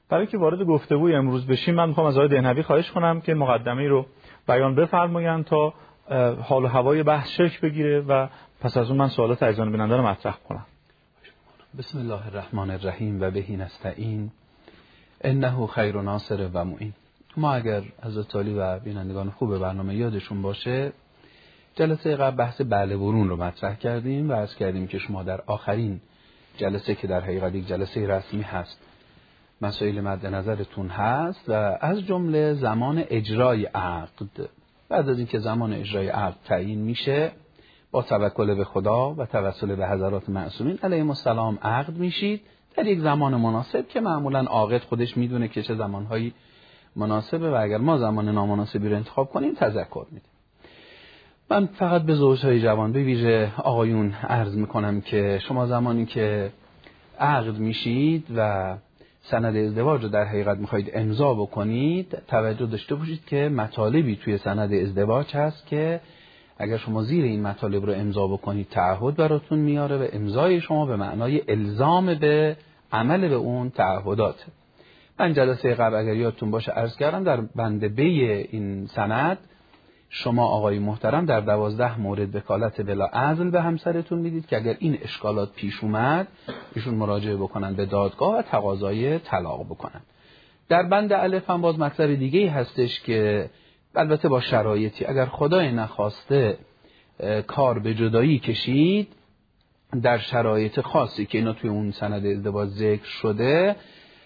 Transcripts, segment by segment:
برای که وارد گفتگوی امروز بشیم من میخوام از آقای دهنوی خواهش کنم که مقدمه‌ای رو بیان بفرمایند تا حال و هوای بحث شکل بگیره و پس از اون من سوالات عزیزان بیننده رو مطرح کنم. بسم الله الرحمن الرحیم و بهی نستعین انه خیر ناصر و معین. ما اگر حضرت علی و بینندگان خوب برنامه یادشون باشه جلسه قبل بحث بله برون رو مطرح کردیم و عرض کردیم که شما در آخرین جلسه که در حقیقت یک جلسه رسمی هست مسائل مد نظرتون هست و از جمله زمان اجرای عقد. بعد از اینکه زمان اجرای عقد تعیین میشه با توکل به خدا و توسل به حضرات معصومین علیهم السلام عقد میشید در یک زمان مناسب که معمولا عاقد خودش میدونه که چه زمانهایی مناسبه و اگر ما زمان نامناسبی رو انتخاب کنیم تذکر میدیم. من فقط به زوجهای جوان به ویژه آقایون عرض میکنم که شما زمانی که عقد میشید و سند ازدواج رو در حقیقت میخواید امضا بکنید توجه داشته باشید که مطالبی توی سند ازدواج هست که اگر شما زیر این مطالب رو امضا بکنید تعهد براتون میاره و امضای شما به معنای الزام به عمل به اون تعهدات. من جلسه قبل اگر یادتون باشه عرض کردم در بند بی این سند شما آقای محترم در 12 مورد وکالت بلا عزل به همسرتون میدید که اگر این اشکالات پیش اومد ایشون مراجعه بکنن به دادگاه و تقاضای طلاق بکنن. در بند الف هم باز مطلب دیگه‌ای هستش که البته با شرایطی اگر خدای نخواسته کار به جدایی کشید در شرایط خاصی که اینا توی اون سند ازدواج ذکر شده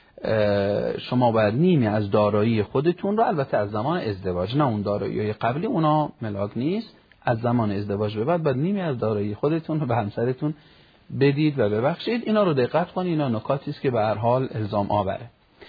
شما باید نیمی از دارایی خودتون رو البته از زمان ازدواج نه اون دارایی قبلی اونا ملاک نیست از زمان ازدواج به بعد نیمی از دارایی خودتون رو به همسرتون بدید و ببخشید. اینا رو دقت کنید اینا نکاتی است که به هر حال الزام آوره.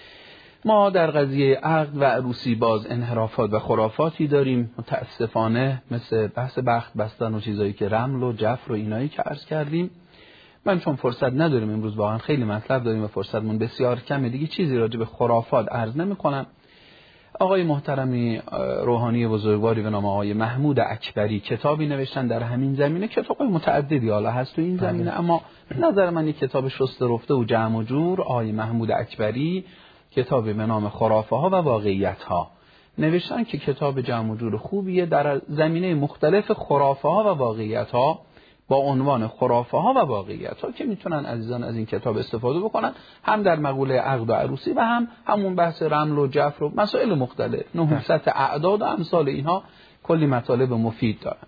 ما در قضیه عقد و عروسی باز انحرافات و خرافاتی داریم متاسفانه مثل بحث بخت بستن و چیزایی که رمل و جفر و اینایی که عرض کردیم. من چون فرصت نداریم امروز واقعا خیلی مطلب داریم و فرصتمون بسیار کمه دیگه چیزی راجع به خرافات عرض نمی‌کنم. آقای محترمی روحانی بزرگواری به نام آقای محمود اکبری کتابی نوشتن در همین زمینه. کتاب‌های متعددی حالا هست تو این زمینه اما نظر من یک کتاب شسته رفته و جمع و جور آقای محمود اکبری کتابی به نام خرافه‌ها و واقعیت‌ها نوشتن که کتاب جمع و جور خوبیه در زمینه مختلف خرافه‌ها و واقعیت‌ها با عنوان خرافه‌ها و واقعیت‌ها که میتونن عزیزان از این کتاب استفاده بکنن هم در مقوله عقد و عروسی و هم همون بحث رمل و جفر و مسائل مختلف نحوست اعداد و امثال اینها کلی مطالب مفید دارن.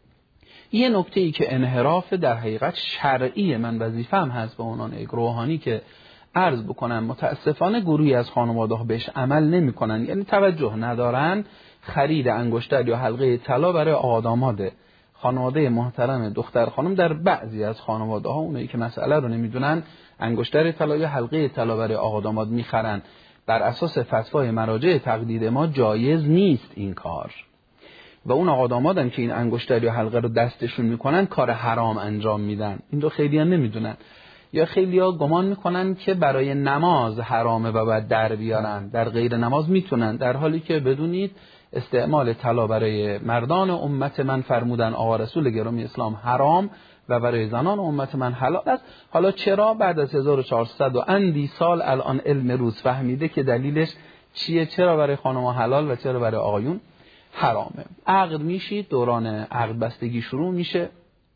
یه نکته‌ای که انحراف در حقیقت شرعی من وظیفه‌ام هست به عنوان یک روحانی که عرض بکنم متاسفانه گروهی از خانواده‌ها بهش عمل نمی‌کنن یعنی توجه ندارن خرید انگشتر یا حلقه طلا برای آقا داماد خانواده محترم دختر خانم در بعضی از خانواده ها اونایی که مسئله رو نمیدونن انگشتر طلا یا حلقه طلا برای آقا داماد میخرن. بر اساس فتوای مراجع تقلید ما جایز نیست این کار و اون آقا دامادن که این انگشتر یا حلقه رو دستشون میکنن کار حرام انجام میدن. این رو خیلی‌ها نمیدونن یا خیلی‌ها گمان میکنن که برای نماز حرامه و باید در بیارن در غیر نماز میتونن در حالی که بدونید استعمال طلا برای مردان امت من فرمودن آقا رسول گرامی اسلام حرام و برای زنان امت من حلال است. حالا چرا بعد از 1400 و اندی سال الان علم روز فهمیده که دلیلش چیه چرا برای خانم‌ها حلال و چرا برای آقایون حرامه. عقد میشید دوران عقد بستگی شروع میشه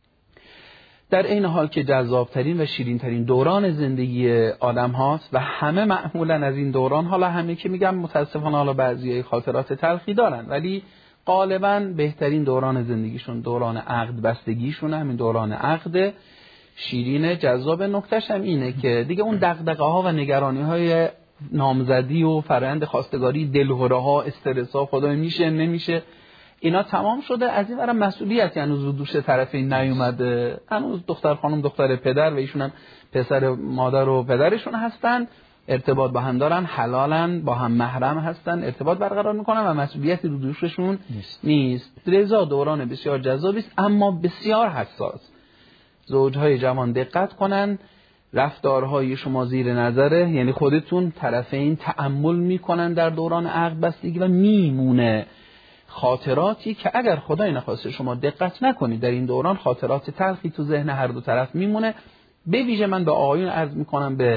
در این حال که جذابترین و شیرینترین دوران زندگی آدم هاست و همه معمولا از این دوران حالا همه که میگم متاسفانه حالا بعضی خاطرات تلخی دارن ولی غالبا بهترین دوران زندگیشون دوران عقد بستگیشون همین دوران عقد شیرین جذاب. نکتهش هم اینه که دیگه اون دغدغه ها و نگرانی های نامزدی و فرآیند خواستگاری دلهره ها استرس ها خدای میشه نمیشه اینا تمام شده. از این برم مسئولیت هنوز رو دوش طرفین نیومده. هنوز دختر خانم دختر پدر و ایشون هم پسر مادر و پدرشون هستن ارتباط با هم دارن حلالن با هم محرم هستن ارتباط برقرار میکنن و مسئولیتی رو دوششون نیست. لذا دوران بسیار جذابی است اما بسیار حساس. زوجهای جوان دقت کنن رفتارهای شما زیر نظره یعنی خودتون طرفین تأمل میکنن در دوران عقد بستگی و میمونه خاطراتی که اگر خدای نخواسته شما دقت نکنید در این دوران خاطرات تلخی تو ذهن هر دو طرف میمونه. به ویژه من به آقایون عرض میکنم به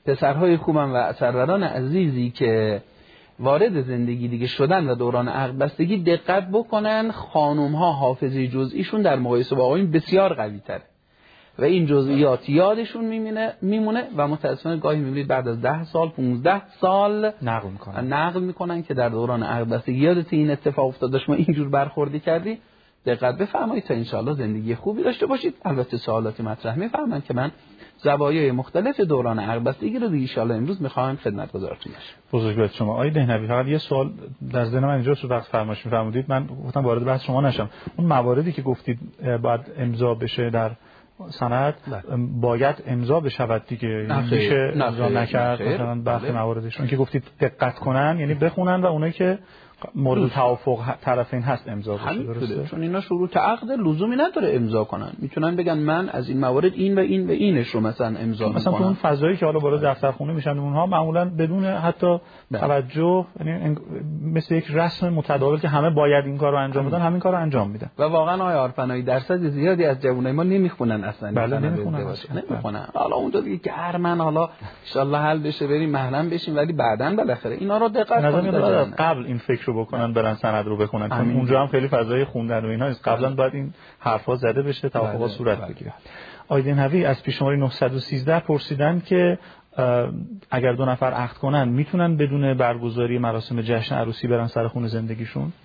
پسرهای خوبم و سروران عزیزی که وارد زندگی دیگه شدن و دوران عقد بستگی دقت بکنن، خانم‌ها حافظه جزئیشون در مقایسه با آقایون بسیار قوی تره و این جزئیات یادشون میمونه و متأسفانه گاهی میبینید بعد از 10 سال 15 سال نقل میکنن که در دوران عقد بستگی یادت این اتفاق افتاد، شما اینجور برخوردی کردی. دقت بفرمایید تا انشاءالله زندگی خوبی داشته باشید. البته سوالاتی مطرح میفرمایید که من زوایای مختلف دوران عقد بستگی رو ان شاءالله امروز میخوام خدمتگزارتون باشم. بزرگوار شما آقای دهنوی، فقط یه سوال در ذهن من اینجا وقت فرمایش می‌فرمودید، من گفتم وارد بحث شما نشم. اون مواردی که گفتید باید امضا بشه در سند باید امضا بشود دیگه، میشه امضا نکرد مثلا برخی مواردشون که گفتید دقت کنن، یعنی بخونن و اونایی که مورد توافق طرفین هست امضا بشه، درسته؟ چون اینا شروط عقد لزومی نداره امضا کنن، میتونن بگن من از این موارد این و این و اینش رو مثلا امضا میکنم. مثلا تو اون فضایی که حالا بالا دفترخونه میشن اونها معمولا بدون حتی توجه، یعنی مثل یک رسم متداول که همه باید این کارو انجام بدن، همین کارو انجام میدن. و واقعا آقای عارفنایی درصد زیادی از جوانای ما نمیخونن اصلا. بله نمیخونن. حالا اونجا دیگه گرمن، حالا ان شاء الله حل بشه بریم محرم بشیم، ولی بعداً بالاخره اینا رو دقت کنید. قبل این فکر رو بکنن برن سند رو بخونن، چون اونجا هم خیلی فضای خوندن و اینا نیست. قبلا باید این حرفا زده بشه، توافقات صورت بگیره. آقای دهنوی از پیش شماره 913 پرسیدن که اگر دو نفر عقد کنن میتونن بدون برگزاری مراسم جشن عروسی برن سر خونه زندگیشون؟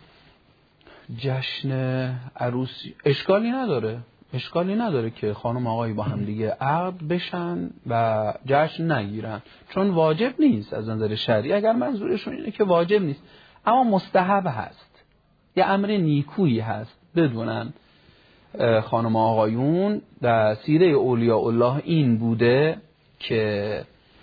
جشن عروسی اشکالی نداره که خانم آقای با هم دیگه عقد بشن و جشن نگیرن، چون واجب نیست از نظر شرعی. اگر منظورشون اینه که واجب نیست اما مستحب هست، یه امر نیکویی هست بدونن. خانم آقایون در سیره اولیاء الله این بوده که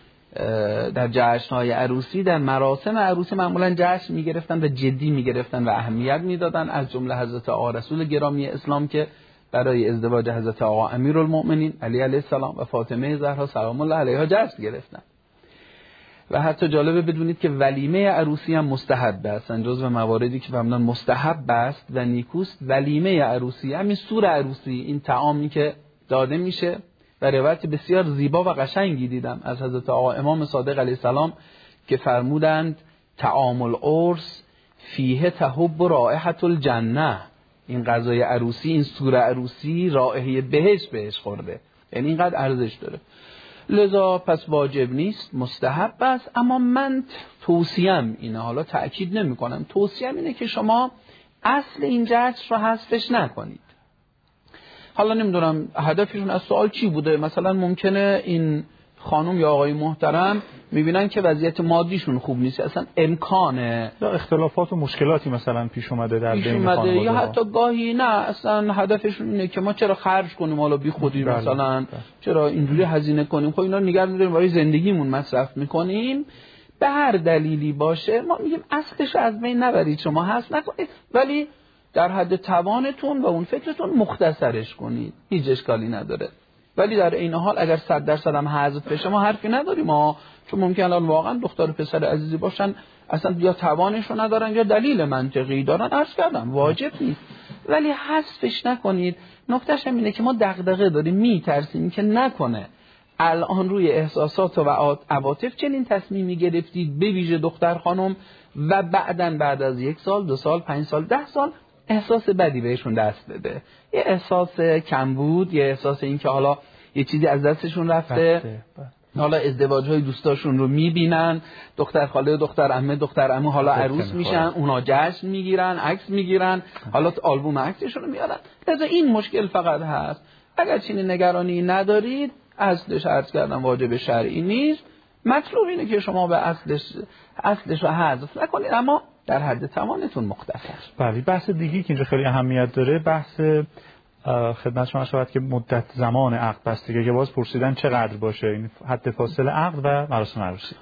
در جشن‌های عروسی، در مراسم عروسی معمولا جشن می‌گرفتن و جدی می‌گرفتن و اهمیت می‌دادن، از جمله حضرت آقا رسول گرامی اسلام که برای ازدواج حضرت آقا امیرالمؤمنین علی علیه السلام و فاطمه زهرا سلام الله علیها جشن گرفتن. و حتی جالبه بدونید که ولیمه عروسی هم مستحب است، جزو مواردی که فهمیدن مستحب است و نیکوست. ولیمه عروسی، همین سور عروسی، این طعامی که داده میشه، و روایت بسیار زیبا و قشنگی دیدم از حضرت آقا امام صادق علیه السلام که فرمودند طعام العرس فیه تحب رائحة الجنه، این غذای عروسی، این سور عروسی رائحه بهش خورده، یعنی اینقدر ارزش داره. لذا پس واجب نیست، مستحب است. اما من توصیم اینه، حالا تأکید نمی کنم، توصیم اینه که شما اصل این جشن رو حذفش نکنید. حالا نمیدونم هدفشون از سوال چی بوده، مثلا ممکنه این خانم یا آقای محترم میبینن که وضعیت مادیشون خوب نیست، اصلا امکانه یا اختلافات و مشکلاتی مثلا پیش اومده در بین خانواده، یا حتی گاهی نه اصلا هدفشون اینه که ما چرا خرج کنیم حالا بی خودی، مثلا چرا اینجوری هزینه کنیم، خب اینا نگه می‌داریم برای زندگیمون مصرف میکنیم. به هر دلیلی باشه ما میگیم اصلش از بین نبرید، شما حذف نکنید، ولی در حد توانتون و اون فکرتون مختصرش کنید، هیچ اشکالی نداره. ولی در این حال اگر 100% هم حذف بشه ما حرفی نداریم چون ممکن الان واقعا دختر پسر عزیزی باشن اصلا یا توانشو ندارن یا دلیل منطقی دارن، عرض کردم واجب نیست، ولی حذفش نکنید. نکتهش هم اینه که ما دغدغه داریم، میترسیم که نکنه الان روی احساسات و عواطف چنین تصمیمی گرفتید، به ویژه دختر خانم، و بعد از 1 سال 2 سال 5 سال 10 سال احساس بدی بهشون دست بده، یه احساس کمبود، یه احساس این که حالا یه چیزی از دستشون رفته. حالا ازدواج‌های دوستاشون رو میبینن، دختر خاله، دختر عمه، دختر عمو حالا عروس میشن، اونا جشن میگیرن، عکس میگیرن، حالا آلبوم عکسشون رو میارن. لذا این مشکل فقط هست. اگر چنین نگرانی ندارید، اصلش عرض کردم واجب شرعی نیست، مطلوب اینه که شما به اصلش رو حذف نکنید، اما در حد توانتون مختصر. بله، بحث دیگی که اینجا خیلی اهمیت داره، بحث خدمت شما شود که مدت زمان عقد بستگی که باز پرسیدن چقدر باشه، این حد فاصله عقد و مراسم عروسی.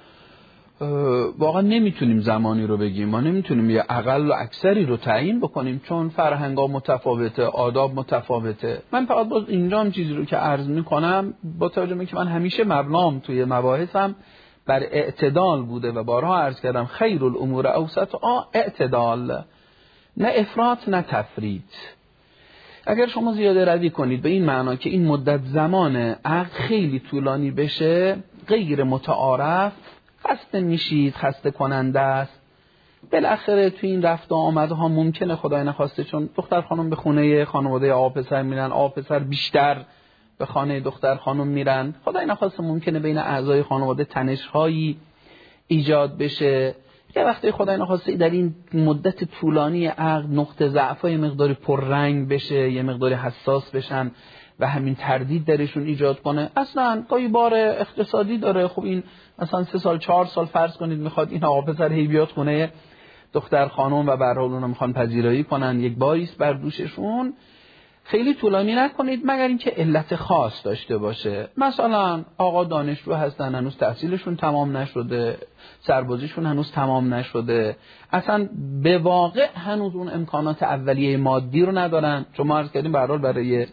واقعا نمیتونیم زمانی رو بگیم، ما نمیتونیم یه اقل و اکثری رو تعیین بکنیم، چون فرهنگ‌ها متفاوته، آداب متفاوته. من فقط باز اینجا هم چیزی رو که عرض میکنم، با توجه به که من همیشه مبنام توی مباحثم بر اعتدال بوده و بارها عرض کردم خیر الامور اوسطها اعتدال، نه افراط نه تفرید. اگر شما زیاده روی کنید به این معنا که این مدت زمان عقد خیلی طولانی بشه، غیر متعارف، خسته میشید، خسته کننده است. بالاخره تو این رفت و آمدها ممکنه خدای نخواسته، چون دختر خانم به خونه خانواده آقا پسر میرن، آقا پسر بیشتر به خانه دختر خانم میرن، خدای نخواسته ممکنه بین اعضای خانواده تنش‌هایی ایجاد بشه. یه وقتی خدای نخواسته در این مدت طولانی عقد نقطه ضعف‌های مقداری پررنگ بشه، یه مقداری حساس بشن و همین تردید درشون ایجاد کنه. اصلا گاهی بار اقتصادی داره. خب این مثلا 3 سال 4 سال فرض کنید میخواد این آقا پسر هی بیاد خونه دختر خانم و به هر حال اونها میخوان پذیرایی کنن، یک باریست بر دوششون. خیلی طولانی نکنید مگر اینکه علت خاص داشته باشه. مثلا آقا دانشجو هستن، هنوز تحصیلشون تمام نشده، سربازیشون هنوز تمام نشده، اصلا به واقع هنوز اون امکانات اولیه مادی رو ندارن. چون ما عرض کردیم به هر حال برای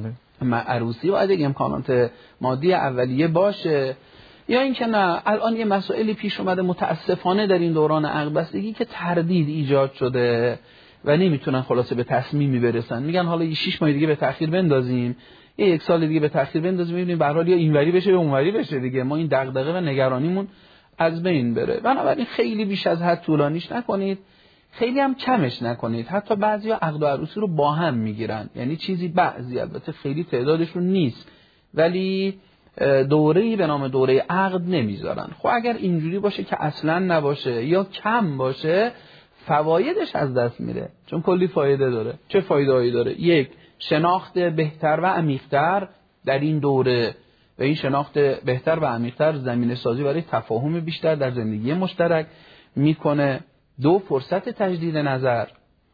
عروسی باید یک امکانات مادی اولیه باشه. یا اینکه نه، الان یه مسائلی پیش اومده متاسفانه در این دوران عقد بستگی که تردید ایجاد شده و نمیتونن خلاصه به تصمیمی برسن. میگن حالا 6 ماه دیگه به تأخیر بندازیم، 1 سال دیگه به تأخیر بندازیم، ببینیم به هر حال یا اینوری بشه یا اونوری بشه دیگه، ما این دغدغه و نگرانیمون از بین بره. بنابراین خیلی بیش از حد طولانیش نکنید، خیلی هم کمش نکنید. حتی بعضیا عقد و عروسی رو با هم میگیرن، یعنی چیزی بعضی، البته خیلی تعدادشون نیست، ولی دوره‌ای به نام دوره عقد نمیذارن. خب اگر اینجوری باشه که اصلا نباشه یا کم باشه، فوایدش از دست میره، چون کلی فایده داره. چه فایده‌ای داره؟ 1، شناخت بهتر و عمیق‌تر در این دوره، و این شناخت بهتر و عمیق‌تر زمینه سازی برای تفاهم بیشتر در زندگی مشترک میکنه. 2، فرصت تجدید نظر.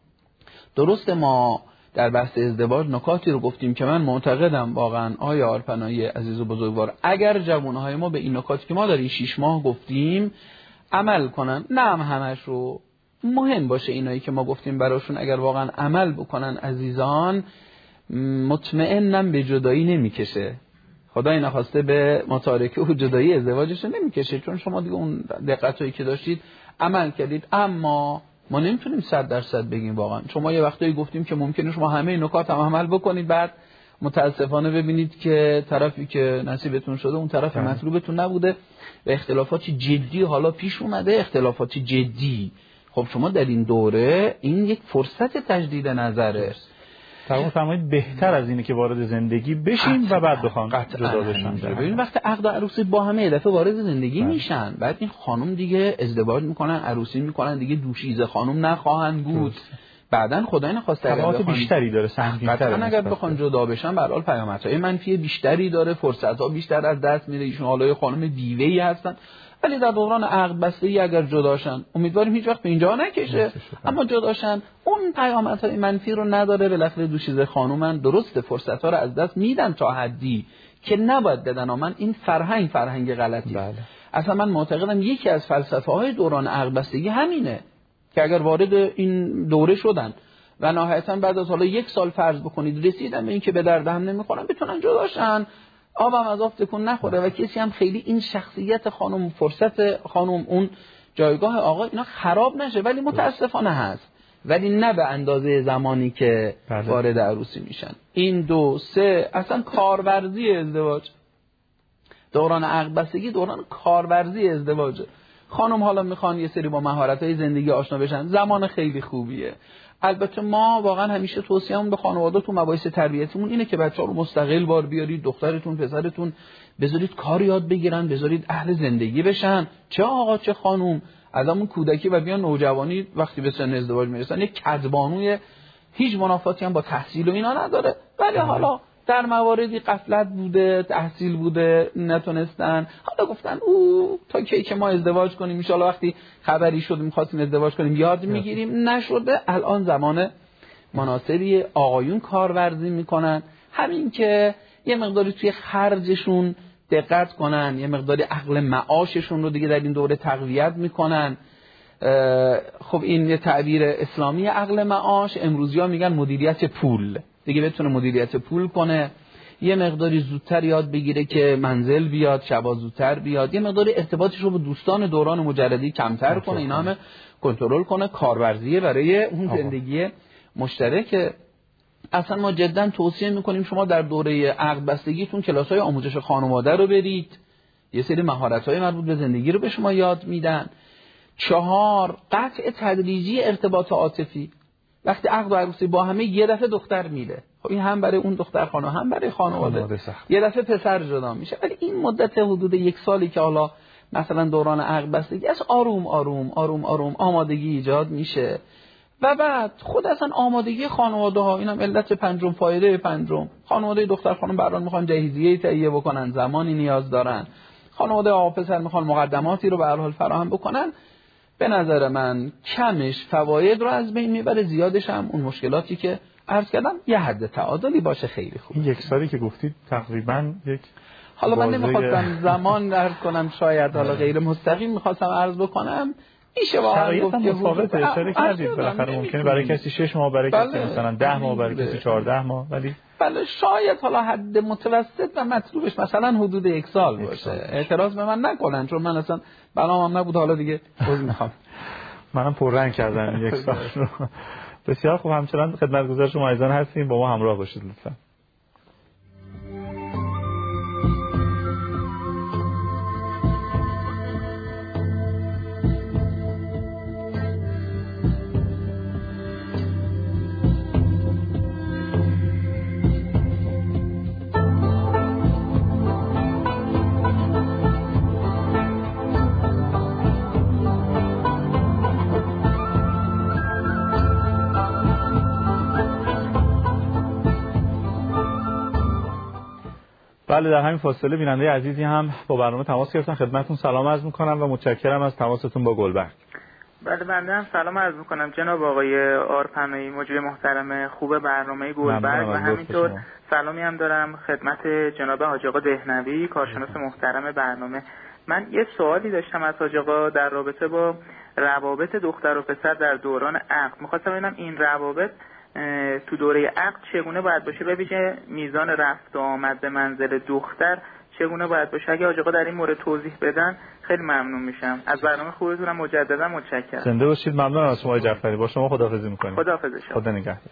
درسته ما در بحث ازدواج نکاتی رو گفتیم که من معتقدم واقعا آیا آرپنایی عزیز و بزرگوار، اگر جوانهای ما به این نکاتی که ما در این 6 ماه گفتیم عمل کنن، نه همش رو، مهم باشه اینایی که ما گفتیم براشون اگر واقعا عمل بکنن عزیزان، مطمئنم به جدایی نمیکشه. خدای نخواسته به متارکه و جدایی ازدواجش نمیکشه، چون شما دیگه اون دقتایی که داشتید عمل کردید. اما ما نمیتونیم 100% بگیم واقعا. شما یه وقتایی گفتیم که ممکنه شما همه این نکات هم عمل بکنید، بعد متاسفانه ببینید که طرفی که نصیبتون شده اون طرف مطلوبتون نبوده و اختلافاتی جدی حالا پیش اومده، اختلافاتی جدی. خب شما در این دوره این یک فرصت تجدید نظره. تمام فرمایید بهتر از اینه که وارد زندگی بشین و بعد بخوان جدا بشن. ببین وقتی عقد و عروسی با همه یه دفعه وارد زندگی میشن، بعد این خانم دیگه ازدواج میکنن، عروسی میکنن، دیگه دوشیزه خانم نخواهند بود. بعدن خدای نخواسته تبعات بیشتری داره، سنگین‌تره. اگر بخوان جدا بشن به هر حال پیامدهای منفی بیشتری داره، فرصت‌ها بیشتر از دست میره. ایشون حالا خانم دیوه‌ای هستن، ولی در دوران عقد بستگی اگر جداشن، امیدواریم هیچ وقت به اینجا نکشه، اما جداشن اون پیامدهای منفی رو نداره. بالاخره دوشیزه خانومن، درسته فرصت‌ها رو از دست میدن تا حدی که نباید بدن. من این فرهنگ غلطی. بله. اصلا من معتقدم یکی از فلسفه‌های دوران عقد بستگی همینه که اگر وارد این دوره شدن و نهایتاً بعد از حالا 1 سال فرض بکنید رسیدن به این که به درد هم نمیخورن، بتونن جداشن، آبم از آب تکون نخوره و کسی هم خیلی این شخصیت خانم، فرصت خانم، اون جایگاه آقا اینا خراب نشه. ولی متاسفانه هست، ولی نه به اندازه زمانی که وارد عروسی میشن. این 2، 3 اصلا کارورزی ازدواج. دوران عقد بستگی دوران کارورزی ازدواجه. خانم حالا میخوان یه سری با مهارت‌های زندگی آشنا بشن، زمان خیلی خوبیه. البته ما واقعا همیشه توصیه‌مون به خانواده‌تون مباحث تربیتیمون اینه که بچه‌ها رو مستقل بار بیارید، دخترتون پسرتون بذارید کار یاد بگیرن، بذارید اهل زندگی بشن، چه آقا چه خانم، از همون کودکی و بیان نوجوانی وقتی به سن ازدواج میرسن یک کدبانوی هیچ منافاتی هم با تحصیل و اینا نداره. ولی حالا در مواردی غفلت بوده، تحصیل بوده، نتونستن، حالا گفتن او تا کی که ما ازدواج کنیم، ان شاءالله وقتی خبری شد می‌خواستیم ازدواج کنیم یاد میگیریم، نشده. الان زمان مناسبی، آقایون کارورزی میکنن، همین که یه مقداری توی خرجشون دقت کنن، یه مقداری عقل معاششون رو دیگه در این دوره تقویت میکنن. خب این یه تعبیر اسلامی عقل معاش، امروزی‌ها میگن مدیریت پول، دیگه بتونه مدیریت پول کنه، یه مقداری زودتر یاد بگیره که منزل بیاد، شبا زودتر بیاد، یه مقداری ارتباطش رو با دوستان دوران مجردی کمتر کنه، اینا همه کنترل کنه. کارورزیه برای اون زندگی مشترک. اصلا ما جدا توصیه میکنیم شما در دوره عقد بستگیتون کلاس‌های آموزش خانواده رو برید، یه سری مهارت‌های مربوط به زندگی رو به شما یاد میدن. 4 قطع تدریجی ارتباط عاطفی. وقتی عقد و عروسی با همه یه دفعه دختر میره، خب این هم برای اون دختر خانه هم برای خانواده یه دفعه پسر جدا میشه. ولی این مدت حدود 1 سالی که حالا مثلا دوران عقد بستگی از آروم آروم آروم آروم آمادگی ایجاد میشه و بعد خود اصلا آمادگی خانواده ها، اینم علت پنجم، فایده پنجم. خانواده دختر خانم برام میخوان جهیزیه تهیه بکنن، زمانی نیاز دارن. خانواده آقا پسر میخوان مقدماتی رو به هر حال فراهم بکنن. به نظر من کمش فواید رو از بین میبره، زیادش هم اون مشکلاتی که عرض کردم یه حد تعادلی باشه خیلی خوب. این 1 سالی که گفتید تقریبا یک حالا من نمیخواستم زمان عرض کنم، شاید حالا غیر مستقیم میخواستم عرض بکنم. میشه واقعا گفت که متفاوته، اشاره کردید بالاخره ممکنه برای کسی 6 ماه، برای کسی مثلا 10 ماه، برای کسی 14 ماه، ولی بله شاید حالا حد متوسط و مطلوبش مثلا حدود 1 سال باشه. اعتراض به من نکنن چون من اصلا برنامه‌ام نبود، حالا دیگه عذر میخوام. منم پررنگ کردم 1 سال رو. بسیار خوب، همچنان خدمتگزار شما عزیزان هستیم، با ما همراه باشید لطفا. بله، در همین فاصله بیننده عزیزی هم با برنامه تماس گرفتن. خدمتتون سلام عرض می‌کنم و متشکرم از تماستون با گلبرگ. بله، بنده هم سلام عرض می‌کنم جناب آقای آرپنایی، مجری محترم خوب برنامه گلبرگ، و همینطور سلامی هم دارم خدمت جناب حاج آقا دهنوی، کارشناس محترم برنامه. من یه سوالی داشتم از حاج آقا در رابطه با روابط دختر و پسر در دوران عقد. می‌خواستم ببینم این روابط تو دوره عقد چگونه باید باشه، به ویژه میزان رفت و آمد به منزل دختر چگونه باید باشه. اگه حاج آقا در این مورد توضیح بدن خیلی ممنون میشم. از برنامه خوبتون مجددا متشکرم. زنده باشید. ممنونم از شما جعفری. با شما خداحافظی می‌کنیم. خداحافظ شما. خدا نگهدار.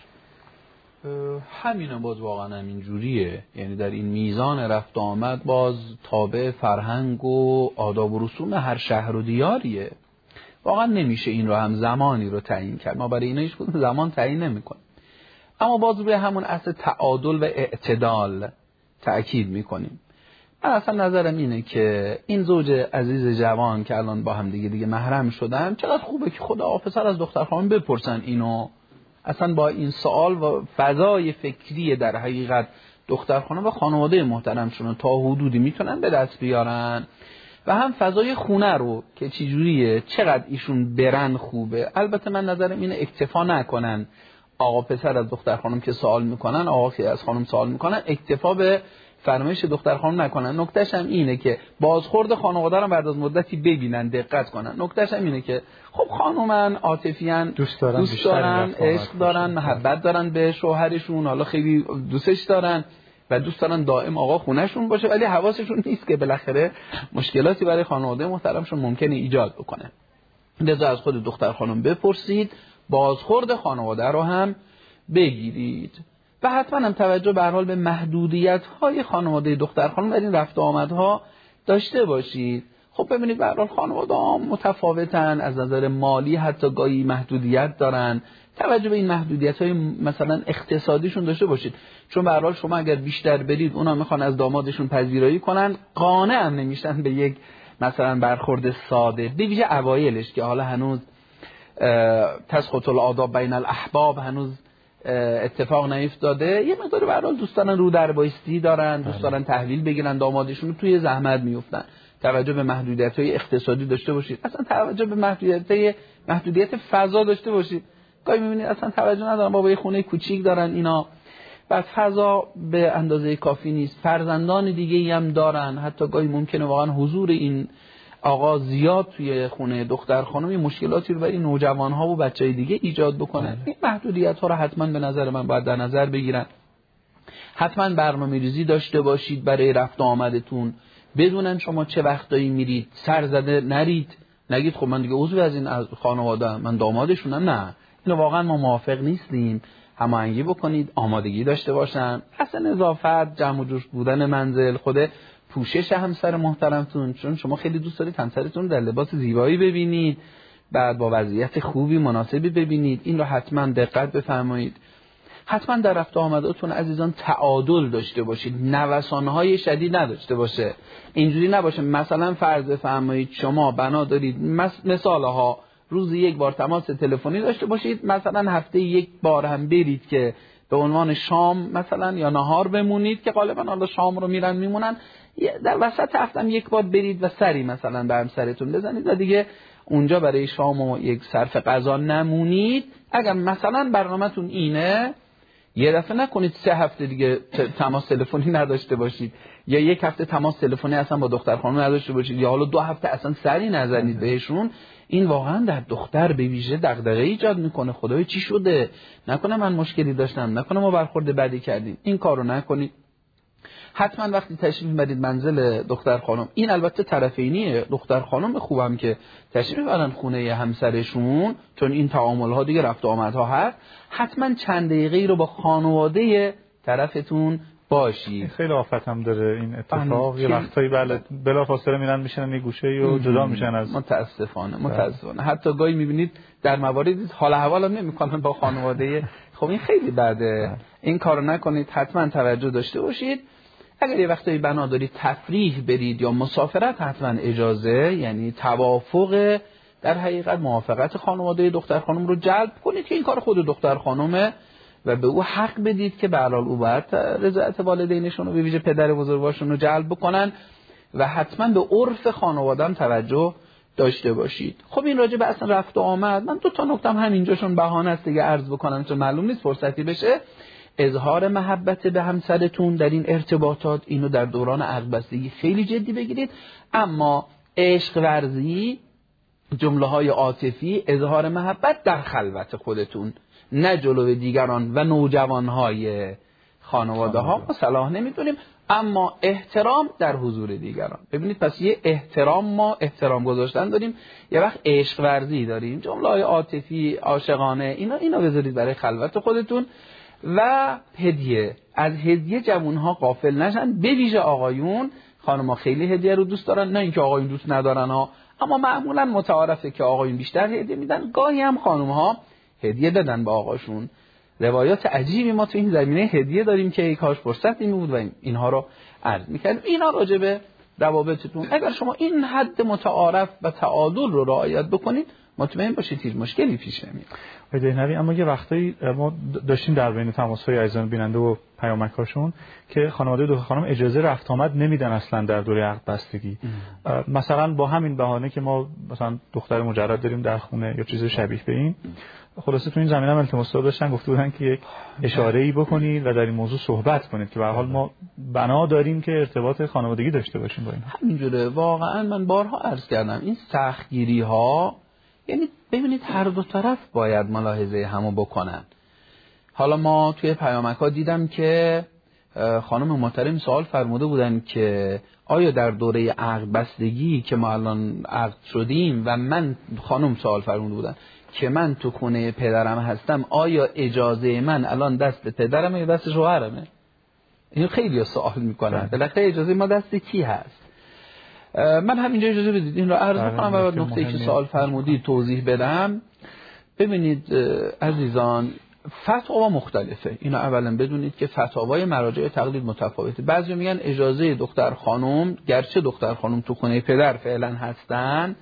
همین باز واقعا همین جوریه، یعنی در این میزان رفت و آمد باز تابع فرهنگ و آداب و رسوم هر شهر و دیاریه. واقعا نمیشه این رو هم زمانی رو تعیین کرد، ما برای اینا هیچ کدوم زمان تعیین نمی‌کنیم. اما باز روی همون اصل تعادل و اعتدال تأکید میکنیم. من اصلا نظرم اینه که این زوج عزیز جوان که الان با هم دیگه محرم شدن، چقدر خوبه که خدا پسر از دختر خانم بپرسن اینو. اصلا با این سوال و فضای فکری در حقیقت دختر خانم و خانواده محترمشون تا حدودی میتونن به دست بیارن و هم فضای خونه رو که چجوریه، چقدر ایشون برن خوبه. البته من نظرم اینه اکتفا نکنن آقا پسر از دختر خانم که سوال میکنن، آقا که از خانم سوال میکنن، اکتفا به فرمایش دختر خانم نکنن. نکتهش هم اینه که بازخورد خانواده رو بعد از مدتی ببینن، دقت کنن. نکتهش هم اینه که خب خانومن عاطفیان، دوست دارن، عشق دارن، محبت دارن به شوهرشون، حالا خیلی دوستش دارن و دوست دارن دائم آقا خونهشون باشه، ولی حواسشون نیست که بالاخره مشکلاتی برای خانواده محترمشون ممکنه ایجاد بکنه. لذا از خود دختر خانم بپرسید، بازخورد خانواده رو هم بگیرید و حتما هم توجه به هر حال به محدودیت‌های خانواده دختر خانم در این رفت و آمدها داشته باشید. خب ببینید به هر حال خانواده‌ها متفاوتن، از نظر مالی حتی گاهی محدودیت دارن. توجه به این محدودیت‌های مثلا اقتصادیشون داشته باشید، چون به هر حال شما اگر بیشتر برید اونا میخوان از دامادشون پذیرایی کنن، قانع هم نمیشن به یک مثلا برخورد ساده، به ویژه اوایلش که حالا هنوز تسخط الآداب بین الاحباب هنوز اتفاق نیفتاده. یه مقدار به هر حال دوست دارن رو در بایستی دارن، دوست دارن تحویل بگیرن دامادشون، توی زحمت میافتن. توجه به محدودیت‌های اقتصادی داشته باشید، اصلا توجه به محدودیت فضا داشته باشید. گاهی می‌بینید اصلا توجه ندارن، بابا یه خونه کوچیک دارن اینا، بعد فضا به اندازه کافی نیست، فرزندان دیگه‌ای هم دارن، حتی گاهی ممکنه واقعا حضور این آقا زیاد توی خونه دختر خانم مشکلاتی رو برای نوجوان‌ها و بچه‌های دیگه ایجاد بکنه. این محدودیت‌ها رو حتما به نظر من باید در نظر بگیرن. حتما برنامه‌ریزی داشته باشید برای رفت و آمدتون، بدونن شما چه وقتایی میرید، سرزده نرید، نگید خب من دیگه عضو از این خانواده، من دامادشونم. نه، اینو واقعا ما موافق نیستیم. هماهنگی بکنید، آمادگی داشته باشن. اصلا نظافت، جمع و جور بودن منزل، خود پوشش همسر محترمتون، چون شما خیلی دوست دارید همسرتون در لباس زیبایی ببینید، بعد با وضعیت خوبی مناسبی ببینید، این رو حتما دقت بفرمایید. حتما در رفت و آمداتون عزیزان تعادل داشته باشید، نوسان‌های شدید نداشته باشه. اینجوری نباشه مثلا فرض بفرمایید شما بنا دارید مثالها روزی یک بار تماس تلفنی داشته باشید، مثلا هفته یک بار هم برید که به عنوان شام مثلا یا نهار بمونید، که غالبا حالا شام رو میمونن، در وسط هفته هم یک بار برید و سری مثلا به همسرتون بزنید و دیگه اونجا برای شام و یک صرف غذا نمونید. اگر مثلا برنامه‌تون اینه، یه دفعه نکنید 3 هفته دیگه تماس تلفنی نداشته باشید، یا 1 هفته تماس تلفنی اصلا با دختر خانم نداشته باشید، یا حالا 2 هفته اصلا سری نزنید بهشون. این واقعا در دختر به ویژه دغدغه ایجاد میکنه. خدای چی شده؟ نکنه من مشکلی داشتم، نکنه ما برخورد بدی کردیم. این کارو نکنید. حتما وقتی تشریف میبرید منزل دختر خانم، این البته طرفینیه، دختر خانم خوبم که تشریف میبرن خونه همسرشون، چون این تعامل ها دیگه رفت و آمدها هست، حتما چند دقیقه‌ای رو با خانواده طرفتون باشید. خیلی آفت هم داره این اتفاق. یه وقتایی بلافاصله میرن میشنن یه گوشه‌ای و جدا میشن از متاسفانه حتی گاهی میبینید در مواردی حال احوال هم نمیکنن با خانواده. خب این خیلی بده. این کارو نکنید. حتما توجه داشته باشید. اگر یه وقتایی بنا دارید تفریح برید یا مسافرت، حتما اجازه، یعنی توافق، در حقیقت موافقت خانواده دختر خانم رو جلب کنید که این کار خود دختر خانمه و به او حق بدید که به هر حال او باید رضایت والدینشون و به ویژه پدر بزرگوارشون رو جلب بکنن و حتما به عرف خانواده هم توجه داشته باشید. خب این راجع به اصلا رفت و آمد، من 2 تا نکته هم همینجاشون بهانه است دیگه عرض بکنم چون معلوم نیست فرصتی بشه. اظهار محبت به همسرتون در این ارتباطات، اینو در دوران عقد بستگی خیلی جدی بگیرید. اما عشق ورزی، جمله های عاطفی، اظهار محبت در خلوت خودتون، نه جلوی دیگران و نوجوانهای خانواده ها ما صلاح نمیدونیم. اما احترام در حضور دیگران. ببینید پس یه احترام، ما احترام گذاشتن داریم، یه وقت عشق ورزی داریم، جمله های عاطفی عاشقانه، اینا بذارید برای خلوت خودتون. و هدیه، از هدیه جوانها غافل نشن، به ویژه آقایون. خانم‌ها خیلی هدیه رو دوست دارن، نه اینکه آقایون دوست ندارن ها، اما معمولا متعارفه که آقایون بیشتر هدیه میدن، گاهی هم خانم‌ها هدیه بدن به آقاشون. روایات عجیبی ما تو این زمینه هدیه داریم که کاش فرصتی میبود و اینها رو عرض می‌کردیم. اینا راجع به روابطتون اگر شما این حد متعارف و تعادل رو رعایت بکنید، مطمئن باشید هیچ مشکلی پیش نمیاد. دهنوی، اما یه وقتایی ما داشتیم در بین تماس‌های عزیزان بیننده و پیامک‌هاشون که خانواده دو خانم اجازه رفت آمد نمیدن اصلا در دوره عقد بستگی. مثلا با همین بهانه که ما مثلا دختر مجرد داریم در خونه یا چیز شبیه به این، خلاصه تو این زمینه هم التماس داشتن، گفته بودن که یک اشاره‌ای بکنید و در این موضوع صحبت کنید که به هر حال ما بنا داریم که ارتباط خانوادگی داشته باشیم با اینها. همینجوره. واقعا من بارها عرض کردم این سختگیری‌ها، یعنی ببینید هر دو طرف باید ملاحظه همو بکنن. حالا ما توی پیامک‌ها دیدم که خانم محترم سوال فرموده بودن که آیا در دوره عقد بستگی که ما الان عقد شدیم و من، خانم سوال فرموده بودن که من تو خونه پدرم هستم، آیا اجازه من الان دست پدرمه یا دست شوهرمه؟ اینو خیلی سوال میکنن. بالاخره اجازه ما دست کی هست؟ من همینجا اجازه بدید این رو عرض کنم و بعد نکته‌ای که سوال فرمودید توضیح بدم. ببینید عزیزان، فتاوا مختلفه. اینو اولا بدونید که فتاوای مراجع تقلید متفاوته. بعضی میگن اجازه دختر خانم، گرچه دختر خانم تو خونه پدر فعلا هستن،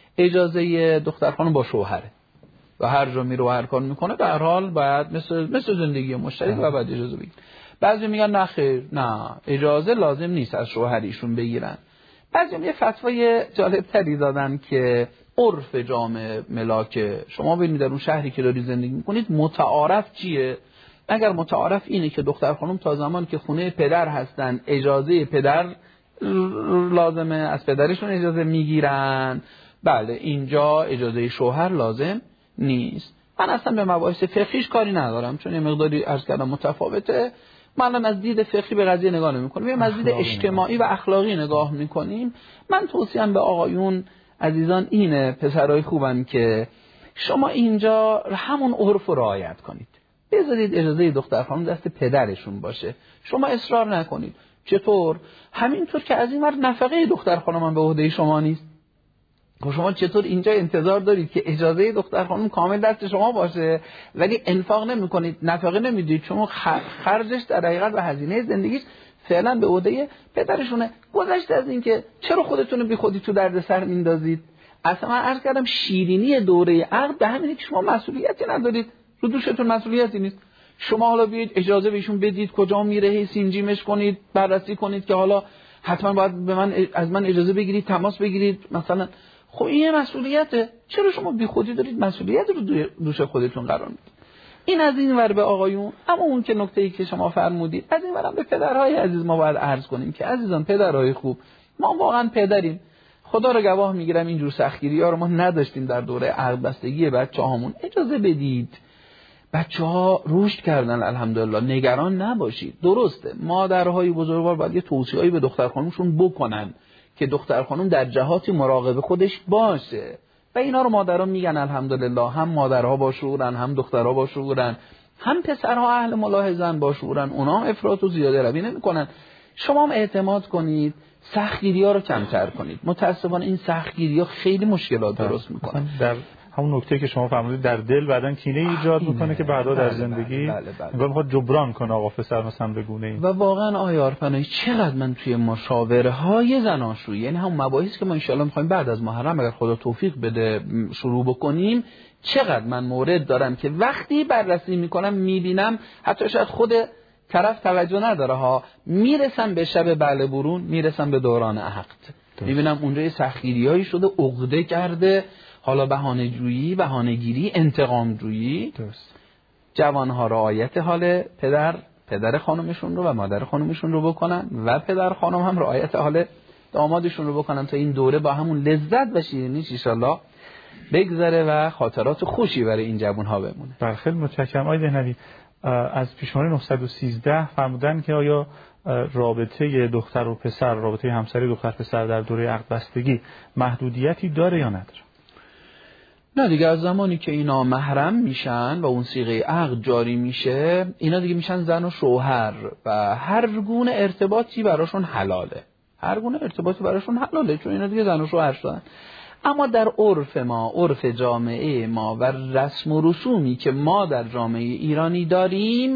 اجازه دختر خانم با شوهره و هر جا میره و هر کار میکنه به هر حال باید مثل زندگی مشترک و باید اجازه بگیرن. بعضی میگن نه خیر، نه اجازه لازم نیست از شوهریشون بگیرن. بعضی یه فتوای جالب تری دادن که عرف جامعه ملاک شما ببینید در اون شهری که دارید زندگی میکنید متعارف چیه. اگر متعارف اینه که دختر خانم تا زمان که خونه پدر هستن اجازه پدر لازمه، از پدرشون اجازه میگیرن، بله اینجا اجازه شوهر لازم نیست. من اصلا به مباحث فقهیش کاری ندارم چون یه مقداری عرض کردم متفاوته. ما از دید فقهی به قضیه نگاه نمی‌کنیم، ما از دید اجتماعی و اخلاقی نگاه می‌کنیم. من توصیه‌ام به آقایون عزیزان اینه، پسرای خوبن، که شما اینجا همون عرف رو رعایت کنید. بذارید اجازه دختر خانم دست پدرشون باشه. شما اصرار نکنید. چطور؟ همینطور که از این ور نفقه دختر خانم هم به عهده شما نیست. شما چطور اینجا انتظار دارید که اجازه دختر خانم کامل دست شما باشه ولی انفاق نمی‌کنید، نفقه نمیدید، شما خرجش در حقیقت و هزینه زندگیش فعلا به عهده پدرشونه. گذشته از این که چرا خودتون رو بی خودی تو دردسر میندازید؟ اصلا من عرض کردم شیرینی دوره عقد به همینه که شما مسئولیتی ندارید، رو دوشتون مسئولیتی نیست. شما حالا بیاید اجازه بهشون بدید کجا میره، هی سینجیمش کنید، بررسی کنید که حالا حتما باید از من اجازه بگیرید، تماس بگیرید مثلا. خب این مسئولیته. چرا شما بی خودی دارید مسئولیت رو دوش خودتون قرار میدید؟ این از این ور به آقایون. اما اون که نکته‌ای که شما فرمودید از این ورم به پدرهای عزیز ما باید عرض کنیم که عزیزان پدرهای خوب، ما واقعا پدریم. خدا رو گواه میگیرم اینجور سختگیری‌ها رو ما نداشتیم در دوره عقد بستگی بچه‌هامون. اجازه بدید. بچه‌ها رشد کردن الحمدلله، نگران نباشید. درسته مادرهای بزرگوار باید یه توصیه‌ای به دختر خانومشون بکنن که دختر خانم در جهاتی مراقب خودش باشه و اینا رو مادرها میگن الحمدلله. هم مادرها با شعورن، هم دخترها با شعورن، هم پسرها اهل ملاحظه‌ن با شعورن، اونا هم افراط و زیاده روی نمی‌کنن. شما هم اعتماد کنید، سختگیری‌ها رو کمتر کنید. متأسفانه این سختگیری‌ها خیلی مشکلات درست می‌کنن. در همون نکته که شما فرمودید در دل بعدن کینه ایجاد میکنه که بعدا در زندگی انگار میخواد جبران کنه آقا پسر مثلا به گونه ای. و واقعا آقای عارفنایی چقدر من توی مشاوره‌های زناشویی، یعنی همون مباحثی که ما ان شاءالله می‌خوایم بعد از محرم اگر خدا توفیق بده شروع بکنیم، چقدر من مورد دارم که وقتی بررسی میکنم میبینم حتی شاید خود طرف توجه نداره ها، میرسم به شب بله برون، میرسم به دوران عقد، میبینم اونجا سختگیری‌هایی شده، عقده کرده، حالا بهانه‌جویی، بهانه‌گیری، انتقام‌جویی. جوان‌ها رعایت حال پدر خانمشون رو و مادر خانمشون رو بکنن و پدر خانم هم رعایت حال دامادشون رو بکنن تا این دوره با همون لذت و شیرینیش ان شاءالله بگذره و خاطرات خوشی برای این جوان‌ها بمونه. بله خیلی متشکرم. آقای دهنوی از پیشنهاد 913 فرمودن که آیا رابطه دختر و پسر، رابطه همسری دختر پسر در دوره عقد بستگی محدودیتی داره یا نداره؟ نه دیگه، از زمانی که اینا محرم میشن و اون صیغه عقد جاری میشه، اینا دیگه میشن زن و شوهر و هر گونه ارتباطی براشون حلاله. چون اینا دیگه زن و شوهر شدن. اما در عرف ما، عرف جامعه ما و رسم و رسومی که ما در جامعه ایرانی داریم،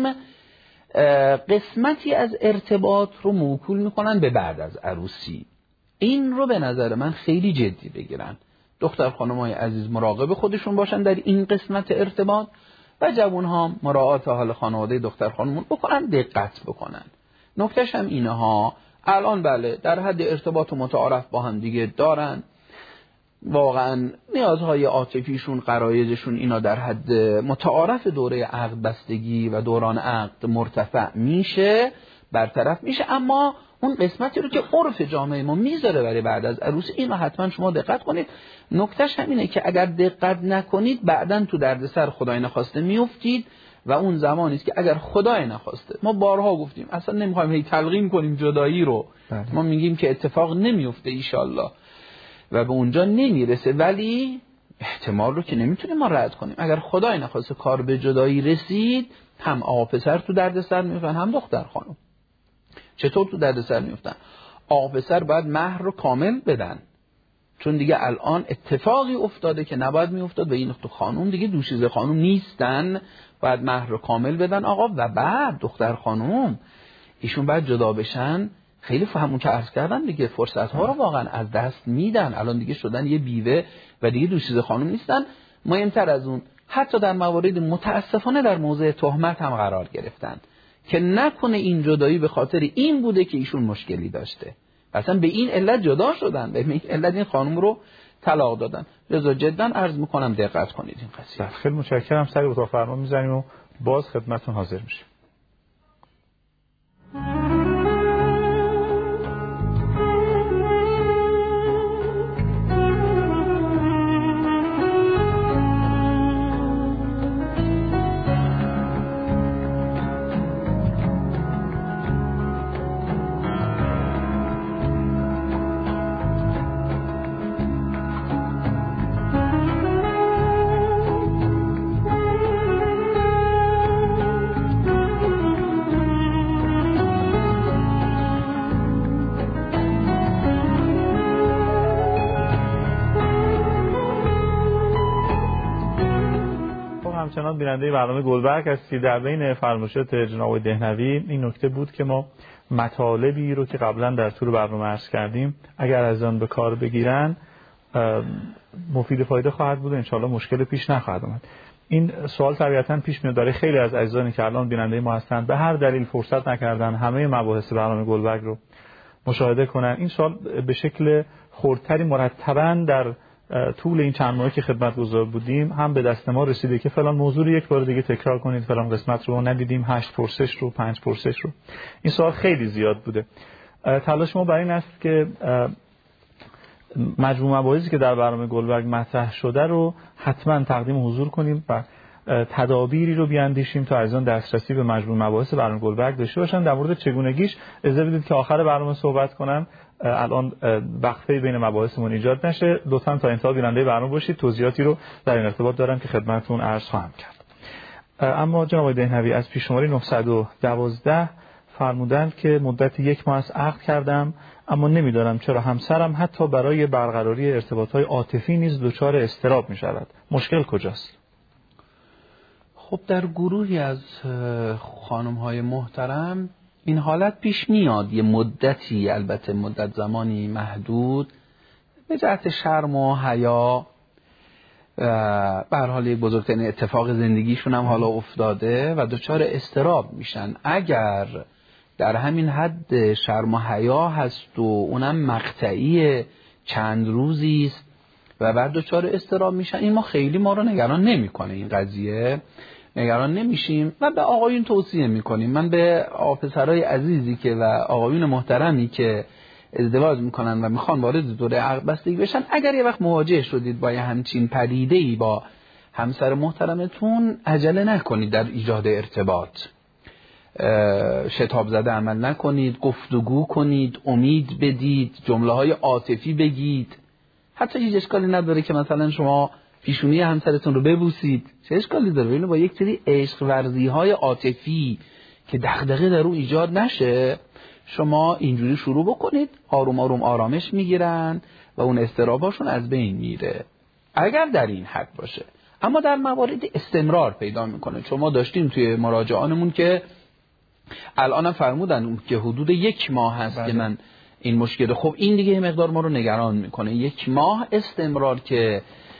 قسمتی از ارتباط رو موکول میکنن به بعد از عروسی. این رو به نظر من خیلی جدی بگیرن. دختر خانم‌های عزیز مراقب خودشون باشن در این قسمت ارتباط و جوان‌ها مراعات حال خانواده دختر خانمون بکنن، دقت بکنن. نکتهش هم اینه ها، الان بله در حد ارتباط متعارف با هم دیگه دارن، واقعا نیازهای عاطفیشون، غرایزشون اینا در حد متعارف دوره عقد بستگی و دوران عقد مرتفع میشه، برطرف میشه، اما اون قسمتی رو که عرف جامعه ما میذاره برای بعد از عروسی، اینو حتما شما دقت کنید. نکتهش همینه که اگر دقت نکنید بعداً تو دردسر خدای نخواسته میافتید و اون زمانی است که اگر خدای نخواسته، ما بارها گفتیم اصلا نمیخوایم هی تلقین کنیم جدایی رو، ما میگیم که اتفاق نمیفته ان شاءالله و به اونجا نمیرسه، ولی احتمال رو که نمیتونیم ما رد کنیم. اگر خدای نخواسته کار به جدایی رسید، هم آقا پسر تو دردسر میفتن، هم دختر خانم. چطور تو دردسر میفتن؟ آقا پسر باید مهر رو کامل بدن، چون دیگه الان اتفاقی افتاده که نباید میافتاد و این خانم دیگه دوشیزه خانم نیستن، باید مهر رو کامل بدن آقا. و بعد دختر خانم ایشون باید جدا بشن. خیلی فهمون که عرض کردم دیگه، فرصت ها رو واقعا از دست میدن، الان دیگه شدن یه بیوه و دیگه دوشیزه خانم نیستن. مهمتر از اون، حتی در موارد متاسفانه در موضع تهمت هم قرار گرفتن که نکنه این جدایی به خاطر این بوده که ایشون مشکلی داشته، اصلا به این علت جدا شدن، به این علت این خانم رو طلاق دادن. لذا جدا عرض میکنم دقت کنید این قضیه. خیلی متشکرم. سری اتاق فرمان میزنیم و باز خدمتتون حاضر میشیم. همچنان بیننده برنامه گلبرگ هستی. در بین فرمایشات جناب دهنوی این نکته بود که ما مطالبی رو که قبلا در طول برنامه عرض کردیم اگر از آن به کار بگیرن مفید فایده خواهد بود و انشالله مشکل پیش نخواهد آمد. این سوال طبیعتاً پیش میاد برای خیلی از عزیزانی که الان بیننده ما هستند به هر دلیل فرصت نکردن همه مباحث برنامه گلبرگ رو مشاهده کنن. این سوال به شکل خردتری مرتباً در طول این چند ماهی که خدمتگزار بودیم هم به دست ما رسیده که فلان موضوع رو یک بار دیگه تکرار کنید، فلان قسمت رو ندیدیم، 8 پرسش رو، 5 پرسش رو. این سوال خیلی زیاد بوده. تلاش ما برای این است که مجموع مباحثی که در برنامه گلبرگ مطرح شده رو حتما تقدیم حضور کنیم و تدابیری رو بیاندیشیم تا از آن دسترسی به مجموع مباحث برنامه گلبرگ داشته باشن. در مورد چگونگیش اجازه بدید که آخر برنامه صحبت کنم، الان وقفه بین مباحثمون ایجاد نشه. لطفاً تا انتها بیننده برنامه باشید، توضیحاتی رو در این ارتباط دارم که خدمتتون عرض خواهم کرد. اما جناب دهنوی از پیش شماره 912 فرمودند که مدت 1 ماه است عقد کردم اما نمیدانم چرا همسرم حتی برای برقراری ارتباط‌های عاطفی نیز دچار اضطراب می‌شود. مشکل کجاست؟ خب در گروهی از خانم‌های محترم این حالت پیش میاد، یه مدتی، البته مدت زمانی محدود، به جهت شرم و حیا به هر حال یک بزرگترین اتفاق زندگیشون هم حالا افتاده و دچار اضطراب میشن. اگر در همین حد شرم و حیا هست و اونم مقطعی چند روزی است و بعد دچار اضطراب میشن، این خیلی ما رو نگران نمیکنه، این قضیه نگران نمیشیم و به آقایون توصیه میکنیم. من به پسرای عزیزی که و آقایون محترمی که ازدواج میکنن و میخوان وارد دوره عقد بستگی بشن، اگر یه وقت مواجه شدید با همچین پدیده‌ای با همسر محترمتون، عجله نکنید در ایجاد ارتباط، شتاب زده عمل نکنید، گفتگو کنید، امید بدید، جمله‌های عاطفی بگید. حتی هیچ اشکالی نداره که مثلا شما پیشونی همسرتون رو ببوسید، چه اشکالی داره؟ ولی با یک سری عشق ورزی‌های عاطفی که دغدغه در اون ایجاد نشه، شما اینجوری شروع بکنید، آروم آروم آرامش میگیرن و اون اضطراباشون از بین میره، اگر در این حد باشه. اما در موارد استمرار پیدا میکنه، چون ما داشتیم توی مراجعانمون که الان فرمودن که حدود 1 ماه هست که من این مشکل، خب این دیگه مقدار ما رو نگران میکنه. 1 ماه استمرار که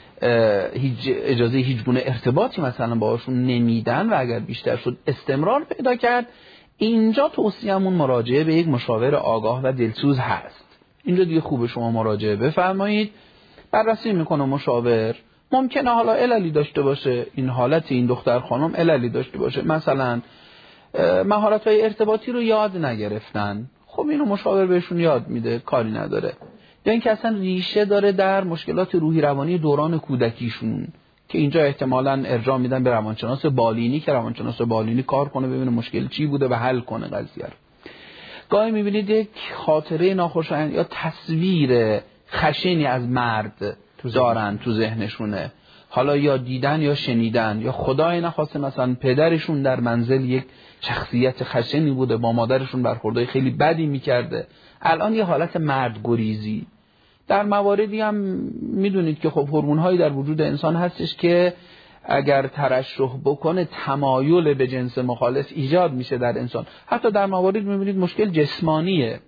هیچ اجازه هیچ گونه ارتباطی مثلا باهاشون نمیدن و اگر بیشتر شد استمرار پیدا کرد، اینجا توصیه‌مون مراجعه به یک مشاور آگاه و دلسوز هست. اینجا دیگه خوبه شما مراجعه بفرمایید، بررسی میکنه مشاور. ممکنه حالا عللی داشته باشه این حالت، این دختر خانم عللی داشته باشه، مثلا مهارت‌های ارتباطی رو یاد نگرفتن، خب اینو مشاور بهشون یاد میده، کاری نداره. یا اینکه اصلا ریشه داره در مشکلات روحی روانی دوران کودکیشون که اینجا احتمالاً ارجاع میدن به روانشناس بالینی که روانشناس بالینی کار کنه ببینه مشکل چی بوده و حل کنه قضیه رو. گاهی میبینید یک خاطره ناخوشایند یا تصویر خشنی از مرد دارن تو ذهنشونه، حالا یا دیدن یا شنیدن، یا خدای نخواسته مثلا پدرشون در منزل یک شخصیت خشنی بوده، با مادرشون برخوردهای خیلی بدی میکرده، الان یه حالت مرد گریزی. در مواردی هم میدونید که خب هورمون‌هایی در وجود انسان هستش که اگر ترشح بکنه تمایل به جنس مخالف ایجاد میشه در انسان. حتی در موارد میبینید مشکل جسمانیه،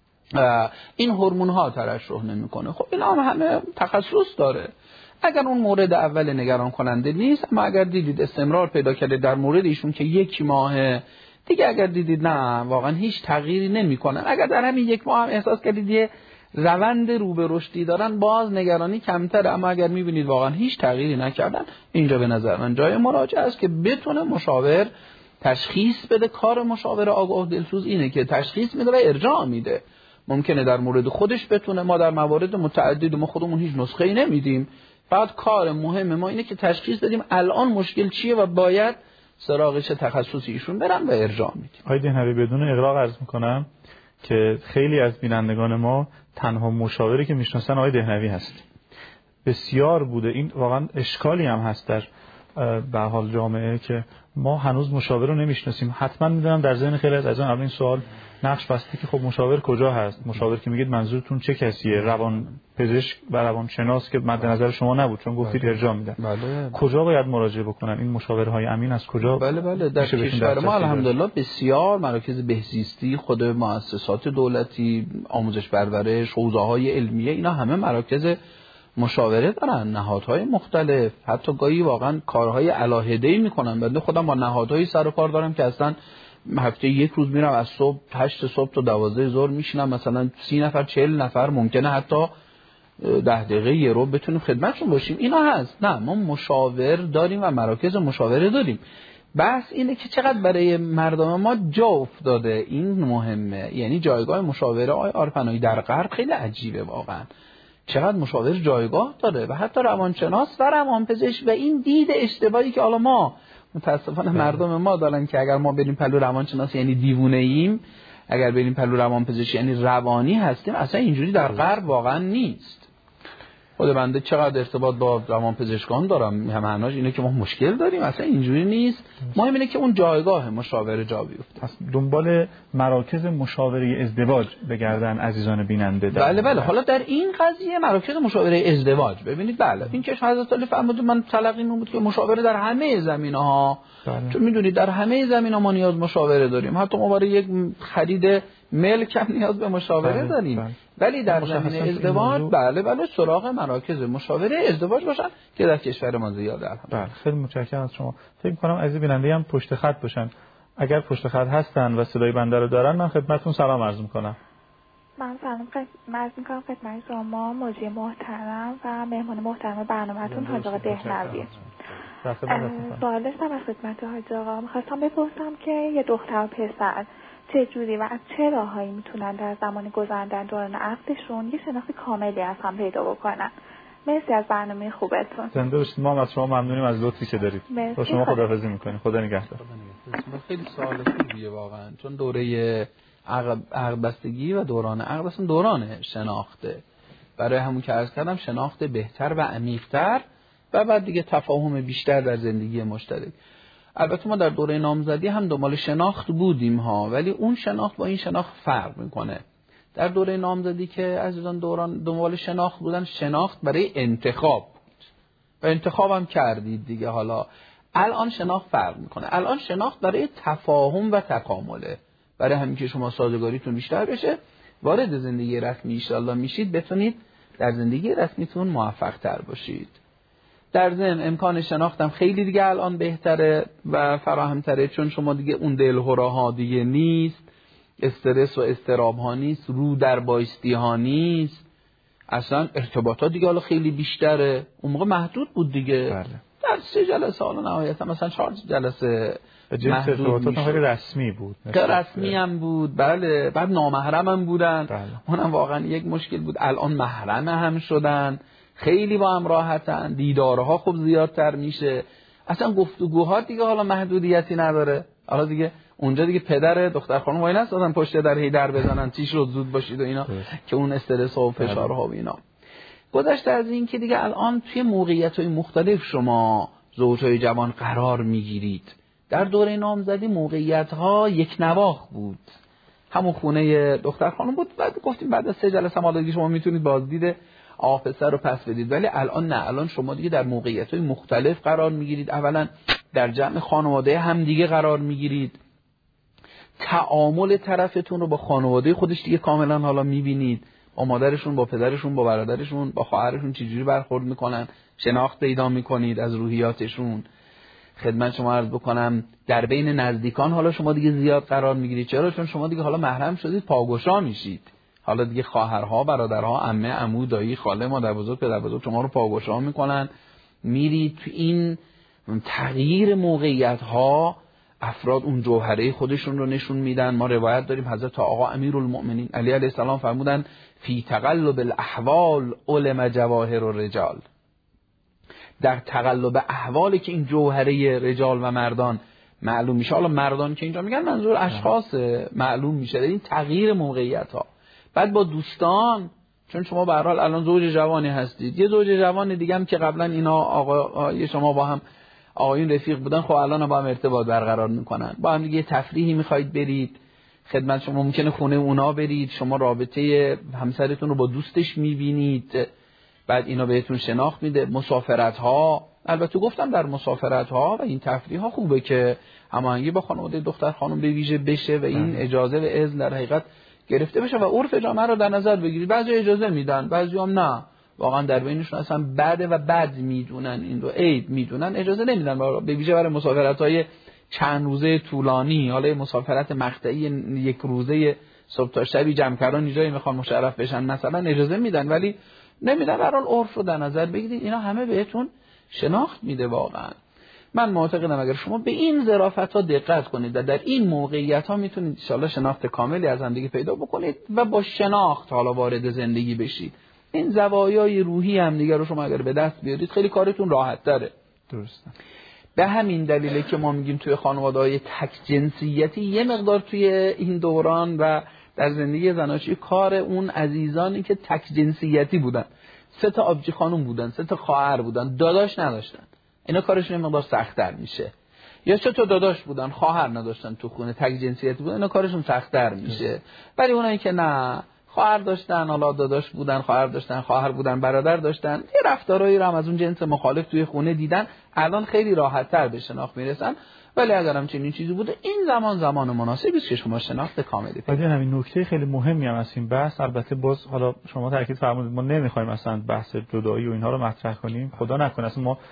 این هورمون‌ها ترشح نمیکنه. خب این همه تخصص داره. اگر اون مورد اول نگران کننده نیست، اما اگر دیدید استمرار پیدا کرده در مورد ایشون که 1 ماه دیگه، اگر دیدید نه واقعا هیچ تغییری نمیکنن، اگر در همین 1 ماه هم احساس کردید یه روند رو به رشدی دارن، باز نگرانی کمتره. اما اگر میبینید واقعا هیچ تغییری نکردن، اینجا به نظر من جای مراجعه است که بتونه مشاور تشخیص بده. کار مشاور آگاه دلسوز اینه که تشخیص میده و ارجاع میده. ممکنه در مورد خودش بتونه، ما در موارد متعدد ما خودمون هیچ نسخه‌ای نمیدیم، فقط کار مهم ما اینه که تشخیص بدیم الان مشکل چیه و باید سراغ چه تخصصی ایشون برن و ارجاع میدیم. آقای دهنوی بدون اغراق عرض میکنم که خیلی از بینندگان ما تنها مشاوری که میشناسن آقای دهنوی هست. بسیار بوده، این واقعا اشکالی هم هست در به حال جامعه که ما هنوز مشاور رو نمیشناسیم. حتما میدونم در ذهن خیلی از عزیزان این سوال نقش بسته که خب مشاور کجا هست؟ مشاور که میگید منظورتون چه کسیه؟ روان پزشک و روانشناس که مد نظر شما نبود چون گفتید ارجاع میدن. بله. کجا باید مراجعه بکنن این مشاورهای امین؟ از کجا؟ بله در کشور ما الحمدلله بسیار مراکز بهزیستی، خود مؤسسات دولتی، آموزش پرورش، حوزه‌های علمیه، اینا همه مراکز مشاوره دارن، نهادهای مختلف، حتی گاهی واقعا کارهای علاهده‌ای میکنن. بنده خودم با نهادهای سر و کار دارم که اصلا هفته یک روز میرم از صبح 8 صبح تا 12 ظهر میشینم، مثلا 30 نفر 40 نفر ممکنه حتی 10 دقیقه یه رو بتونیم خدمتشون باشیم. اینا هست. نه ما مشاور داریم و مراکز مشاوره داریم. بحث اینه که چقدر برای مردم ما جا افتاده، این مهمه. یعنی جایگاه مشاوره آقای آرپنایی در غرب خیلی عجیبه واقعا، چقدر مشاور جایگاه داره و حتی روانشناس و روانپزشک. و این دید اشتباهی که حالا ما متاسفانه مردم ما دارن که اگر ما بریم پلو روانشناس یعنی دیوونه ایم، اگر بریم پلو روانپزشک یعنی روانی هستیم. اصلا اینجوری در غرب واقعا نیست. خود بنده چقدر ارتباط با روانپزشکان دارم، همانش اینه که ما مشکل داریم، اصلا اینجوری نیست. مهم اینه که اون جایگاه مشاوره جا بیفته. دنبال مراکز مشاوره ازدواج بگردن عزیزان بیننده. بله حالا در این قضیه مراکز مشاوره ازدواج ببینید، بله این که حضرت علی فرمودن، من تلقیم بود که مشاوره در همه زمینه‌ها، چون میدونید در همه زمینه‌ها ما نیاز مشاوره داریم. حتی ما برای یک خرید ملک هم نیاز به مشاوره داریم. ولی در زمینه ازدواج بله سراغ مراکز مشاوره ازدواج باشن که در کشور ما زیاده. بله خیلی متشکرم از شما. فکر می‌کنم عزیز بیننده هم پشت خط باشن. اگر پشت خط هستن و صدای بنده رو دارن، من خدمتتون سلام عرض می‌کنم. من سلام عرض می‌کنم خدمت شما مجری محترم و مهمان محترم برنامه‌تون حاج آقا دهنوی. سوال داشتم از خدمت حاج آقا. می‌خواستم بپرسم که یه دختر و پسر چه جوری و از چه راهایی میتونن در زمان گذراندن دوران عقدشون یه شناخت کاملی از هم پیدا بکنن؟ مرسی از برنامه خوبتون. زنده باشید. ما از شما ممنونیم از لطفی که دارید. با شما خداحافظی می‌کنیم. خدا نگهدار. خیلی سوال خوبیه واقعا، چون دوره عقد بستگی و دوران عقد اصلا دوران شناخته. برای همون که عرض کردم شناخت بهتر و عمیق‌تر و بعد دیگه تفاهم بیشتر در زندگی مشترک. البته ما در دوره نامزدی هم دنبال شناخت بودیم ها، ولی اون شناخت با این شناخت فرق میکنه. در دوره نامزدی که عزیزان دنبال شناخت بودن، شناخت برای انتخاب بود و انتخاب هم کردید دیگه. حالا الان شناخت فرق میکنه. الان شناخت برای تفاهم و تکامله، برای همین که شما سازگاریتون بیشتر بشه، وارد زندگی رسمی ان شاءالله میشید، بتونید در زندگی رسمیتون موفق تر باشید. در ضمن امکان شناختم خیلی دیگه الان بهتره و فراهم‌تره، چون شما دیگه اون دلهره‌ها دیگه نیست، استرس و اضطراب ها نیست، رو در بایستی ها نیست، اصلا ارتباطات دیگه حالا خیلی بیشتره. اون موقع محدود بود دیگه. بله. در 3 جلسه حالا نهایتا مثلا 4 جلسه جنس ارتباطات خیلی رسمی بود. رسمی هم بود. بله. بعد نامحرم هم بودن. بله. اونم واقعا یک مشکل بود. الان محرم هم شدن، خیلی با هم راحتن، دیدارها خوب زیادتر میشه، اصلا گفتگوها دیگه حالا محدودیتی نداره. حالا دیگه اونجا دیگه پدر دختر خانم وای نستادن پشت در هیدر بزنن چی شد زود باشید و اینا که اون استرس و فشارها و اینا. گذشته از این که دیگه الان توی موقعیت‌های مختلف شما زوجهای جوان قرار میگیرید. در دوره نامزدی موقعیت‌ها یک نواخت بود، همون خونه دختر خانم بود. بعد گفتیم بعد از 3 جلسه هم دیگه شما میتونید بازدید پسر رو پس بدید. ولی الان نه، الان شما دیگه در موقعیت‌های مختلف قرار میگیرید. اولا در جمع خانواده هم دیگه قرار میگیرید، تعامل طرفتون رو با خانواده خودش دیگه کاملا حالا میبینید، با مادرشون، با پدرشون، با برادرشون، با خواهرشون چجوری برخورد میکنن، شناخت پیدا میکنید از روحیاتشون. خدمت شما عرض بکنم در بین نزدیکان حالا شما دیگه زیاد قرار میگیرید. چرا؟ چون شما دیگه حالا محرم شدید، پاگوشا میشید. حالا دیگه خواهرها، برادرها، عمه، عمو، دایی، خاله، مادر بزرگ، پدر بزرگ شما رو پاگوشا میکنن. میرید تو این تغییر موقعیت‌ها، افراد اون جوهره خودشون رو نشون میدن. ما روایت داریم حضرت آقا امیرالمؤمنین علی علیه السلام فرمودن فی تقلب الاحوال علم جواهر الرجال. در تقلب احوالی که این جوهره رجال و مردان معلوم میشه، حالا مردان که اینجا میگن منظور اشخاص معلوم میشه، این تغییر موقعیت‌ها. بعد با دوستان، چون شما به هر حال الان زوج جوانی هستید، یه زوج جوان دیگه هم که قبلا اینا آقای شما با هم آقایون رفیق بودن، خب الان با هم ارتباط برقرار میکنن، با هم دیگه تفریحی میخواید برید خدمت شما، ممکنه خونه اونا برید، شما رابطه همسرتون رو با دوستش میبینید، بعد اینا بهتون شناخت میده. مسافرت ها، البته گفتم در مسافرت ها و این تفریح ها خوبه که هماهنگی با خانواده دختر خانم به ویژه بشه و این اجازه و اذن در حقیقت گرفته بشه و عرف جامعه رو در نظر بگیرید. بعضی اجازه میدن، بعضی هم نه، واقعا در بینشون اصلا بده و بد میدونن، این رو عیب میدونن، اجازه نمیدن به ویژه برای مسافرت های چند روزه طولانی. حالا مسافرت مقطعی یک روزه صبح تا شبی جمع‌کران جایی میخوان مشرف بشن مثلا اجازه میدن، ولی نمیدن. به هر حال عرف رو در نظر بگیرید، اینا همه بهتون شناخت میده. واقعا من معتقدم اگر شما به این ظرافت‌ها دقت کنید و در این موقعیت‌ها میتونید ان شاءالله شناخت کاملی از هم دیگه پیدا بکنید و با شناخت حالا وارد زندگی بشید. این زوایای روحی هم دیگه رو شما اگر به دست بیارید خیلی کارتون راحت‌تره. درسته. به همین دلیله که ما میگیم توی خانواده‌های تک جنسیتی یه مقدار توی این دوران و در زندگی زناشویی کار اون عزیزانی که تک جنسیتی بودن، 3 تا آبجی خانم بودن، 3 تا خواهر بودن، داداش نداشتن، اینا کارشون یه مقدار سخت‌تر میشه. یا 3 تا داداش بودن، خواهر نداشتن، تو خونه تک جنسیتی بودن، اینا کارشون سخت‌تر میشه. ولی اونایی که نه خواهر داشتن، حالا داداش بودن، خواهر داشتن، خواهر بودن، برادر داشتن، یه رفتارایی رو هم از اون جنس مخالف توی خونه دیدن، الان خیلی راحت‌تر به شناخت میرسن. ولی اگر هم چنین چیزی بوده، این زمان مناسبی است که شما شناخت کاملی پیدا کنید. همین نکته خیلی مهمی هم از این بحث. البته باز حالا شما تاکید فرمودید ما نمیخوایم مثلا بحث جدایی و اینها رو مطرح کنیم، خدا نکنه. اصلا ما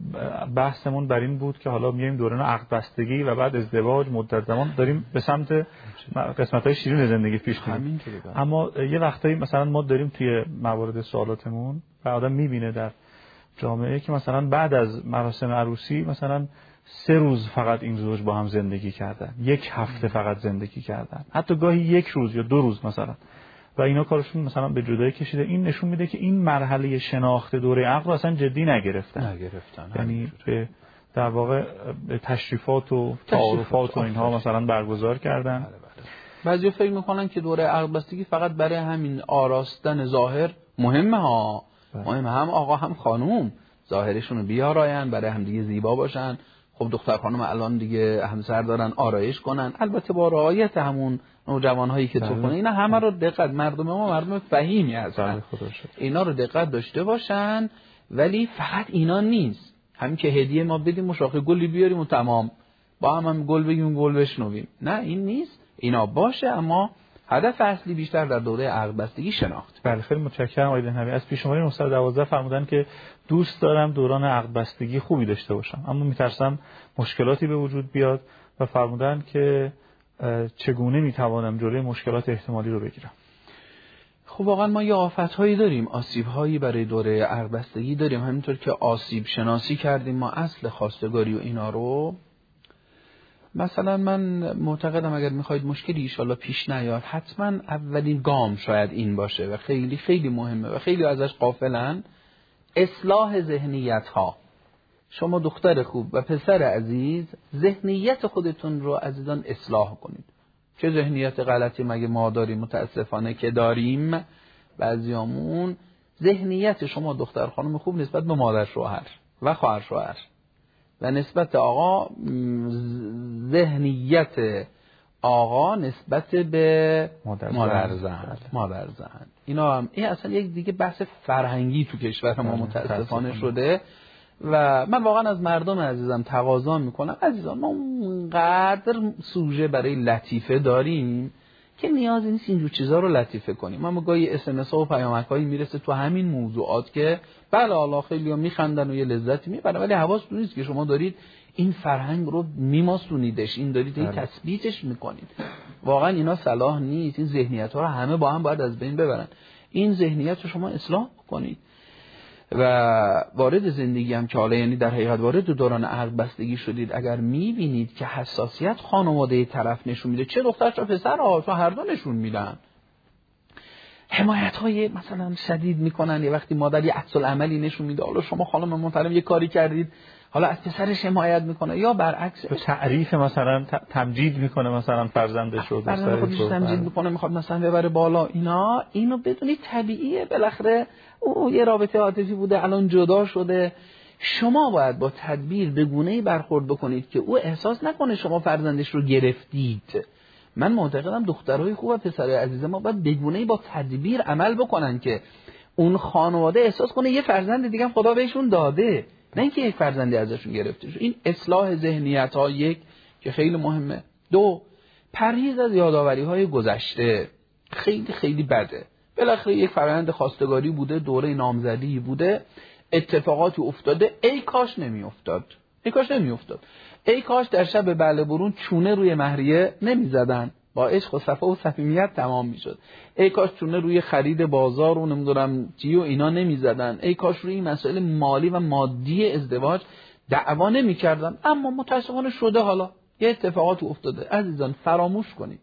بحثمون بر این بود که حالا میایم دوران عقد بستگی و بعد ازدواج، مدت زمان داریم به سمت قسمت‌های شیرین زندگی پیش میریم. اما یه وقتایی مثلا ما داریم توی موارد سوالاتمون و آدم میبینه در جامعه که مثلا بعد از مراسم عروسی مثلا 3 روز فقط این زوج با هم زندگی کردن، 1 هفته فقط زندگی کردن، حتی گاهی 1 روز یا 2 روز مثلا، و اینا کارشون مثلا به جدایی کشیده. این نشون میده که این مرحله شناخت دوره عقد رو اصلا جدی نگرفتن. یعنی به در واقع تشریفات و تعارفات و اینها مثلا برگزار کردن. بعضی فکر میکنن که دوره عقد بستگی فقط برای همین آراستن ظاهر مهمه ها، مهمه، هم آقا هم خانوم ظاهرشون رو بیاراین، برای هم دیگه زیبا باشن. خب دختر خانم الان دیگه همسر دارن آرایش کنن، البته با رعایت همون نوجوان‌هایی که تو خونه، اینا همه رو دقت، مردم ما مردم فهیمی هستن، اینا رو دقت داشته باشن. ولی فقط اینا نیست، همین که هدیه ما بدیم و شاخه گلی بیاریم و تمام، با هم گل بگیم گل بشنویم، نه این نیست، اینا باشه. اما هدف اصلی بیشتر در دوره عقد بستگی شناخت. بله خیلی متشکرم آقای دهنوی. از پیش شماره 912 فرمودن که دوست دارم دوران عقد بستگی خوبی داشته باشم، اما میترسم مشکلاتی به وجود بیاد و فرمودن که چگونه میتوانم جلوی مشکلات احتمالی رو بگیرم. خب واقعا ما یه آفت‌هایی داریم، آسیب‌هایی برای دوره عقد بستگی داریم. همینطور که آسیب شناسی کردیم ما اصل خواستگاری و اینا رو، مثلا من معتقدم اگر میخواید مشکلی ایشالله پیش نیاد، حتما اولین گام شاید این باشه و خیلی خیلی مهمه و خیلی ازش غافلن، اصلاح ذهنیت ها. شما دختر خوب و پسر عزیز ذهنیت خودتون رو عزیزان اصلاح کنید. چه ذهنیت غلطی مگه ما داریم؟ متاسفانه که داریم. بعضیامون ذهنیت شما دختر خانم خوب نسبت به مادر شوهر و خواهر شوهر و نسبت آقا، ذهنیت آقا نسبت به مادر زن. اینا هم این اصلا یک دیگه بحث فرهنگی تو کشور ما متاسفانه شده و من واقعا از مردم عزیزم تقاضا میکنم عزیزان، ما اونقدر سوژه برای لطیفه داریم که نیازی نیست اینجور چیزا رو لطیفه کنیم. اما گاهی اس ها و پیامک‌هایی میرسه تو همین موضوعات که بله الله خیلی‌ها میخندن و یه لذتی میبرن، ولی حواستون نیست که شما دارید این فرهنگ رو میماسونیدش، این دارید این تثبیتش میکنید. واقعا اینا صلاح نیست. این ذهنیت‌ها رو همه با هم باید از بین ببرن. این ذهنیت رو شما اصلاح کنید و وارد زندگی هم که حالا یعنی در حقیقت وارد دوران عقد بستگی شدید، اگر میبینید که حساسیت خانواده طرف نشون میده، چه دختر چه پسر تو هر دو نشون میدن، حمایت های مثلا شدید میکنن، یه وقتی مادر یه عکس العملی نشون میده، حالا شما خانم محترم یه کاری کردید حالا از پسرش حمایت میکنه، یا برعکس تعریف مثلا تمجید میکنه، مثلا فرزندش رو تمجید میکنه، میخواد مثلا ببره بالا. اینو بدونید طبیعیه، بالاخره او یه رابطه عاطفی بوده الان جدا شده، شما باید با تدبیر به گونه‌ای برخورد بکنید که او احساس نکنه شما فرزندش رو گرفتید. من معتقدم دخترای خوب و پسرای عزیز ما باید به گونه‌ای با تدبیر عمل بکنن که اون خانواده احساس کنه یه فرزند دیگه هم خدا بهشون داده، نه اینکه یک فرزندی ازشون گرفته شده. این اصلاح ذهنیت‌ها یک که خیلی مهمه. دو، پرهیز از یادآوری‌های گذشته خیلی خیلی بده. بالاخره یک فرآیند خواستگاری بوده، دوره نامزدی بوده، اتفاقاتی افتاده، ای کاش نمیافتاد. ای کاش در شب بله برون چونه روی مهریه نمیزدن، با عشق و صفا و صمیمیت تمام میشد. ای کاش چونه روی خرید بازار و نمیدونم چی و اینا نمیزدن. ای کاش روی این مسائل مالی و مادی ازدواج دعوا نمیکردن. اما متاسفانه شده، حالا یه اتفاقاتی افتاده. عزیزان فراموش کنید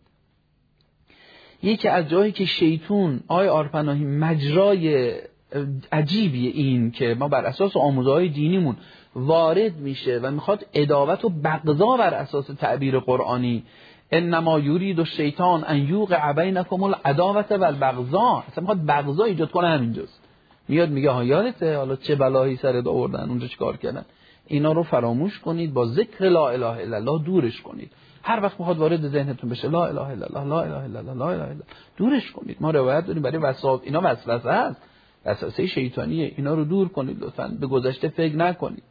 یکی از جایی که شیطون آرپناهی مجرای عجیبی این که ما بر اساس آموزه‌های دینیمون وارد میشه و میخواد عداوت و بغضا بر اساس تعبیر قرآنی انما یرید الشیطان ان یوقع بینکم العداوة والبغضاء، اصلا میخواد بغضا ایجاد کنه. همینجاست میاد میگه ها یادته حالا چه بلایی سرت آوردن اونجا چیکار کردن. اینا رو فراموش کنید، با ذکر لا اله الا الله دورش کنید. هر وقت میخواد وارد ذهنتون بشه لا اله الا الله لا اله الا الله لا اله الا الله دورش کنید. ما روایت داریم برای وسواس، اینا وسوسه است، وسوسه شیطانیه. اینا رو دور کنید لطفاً. به گذشته فکر نکنید.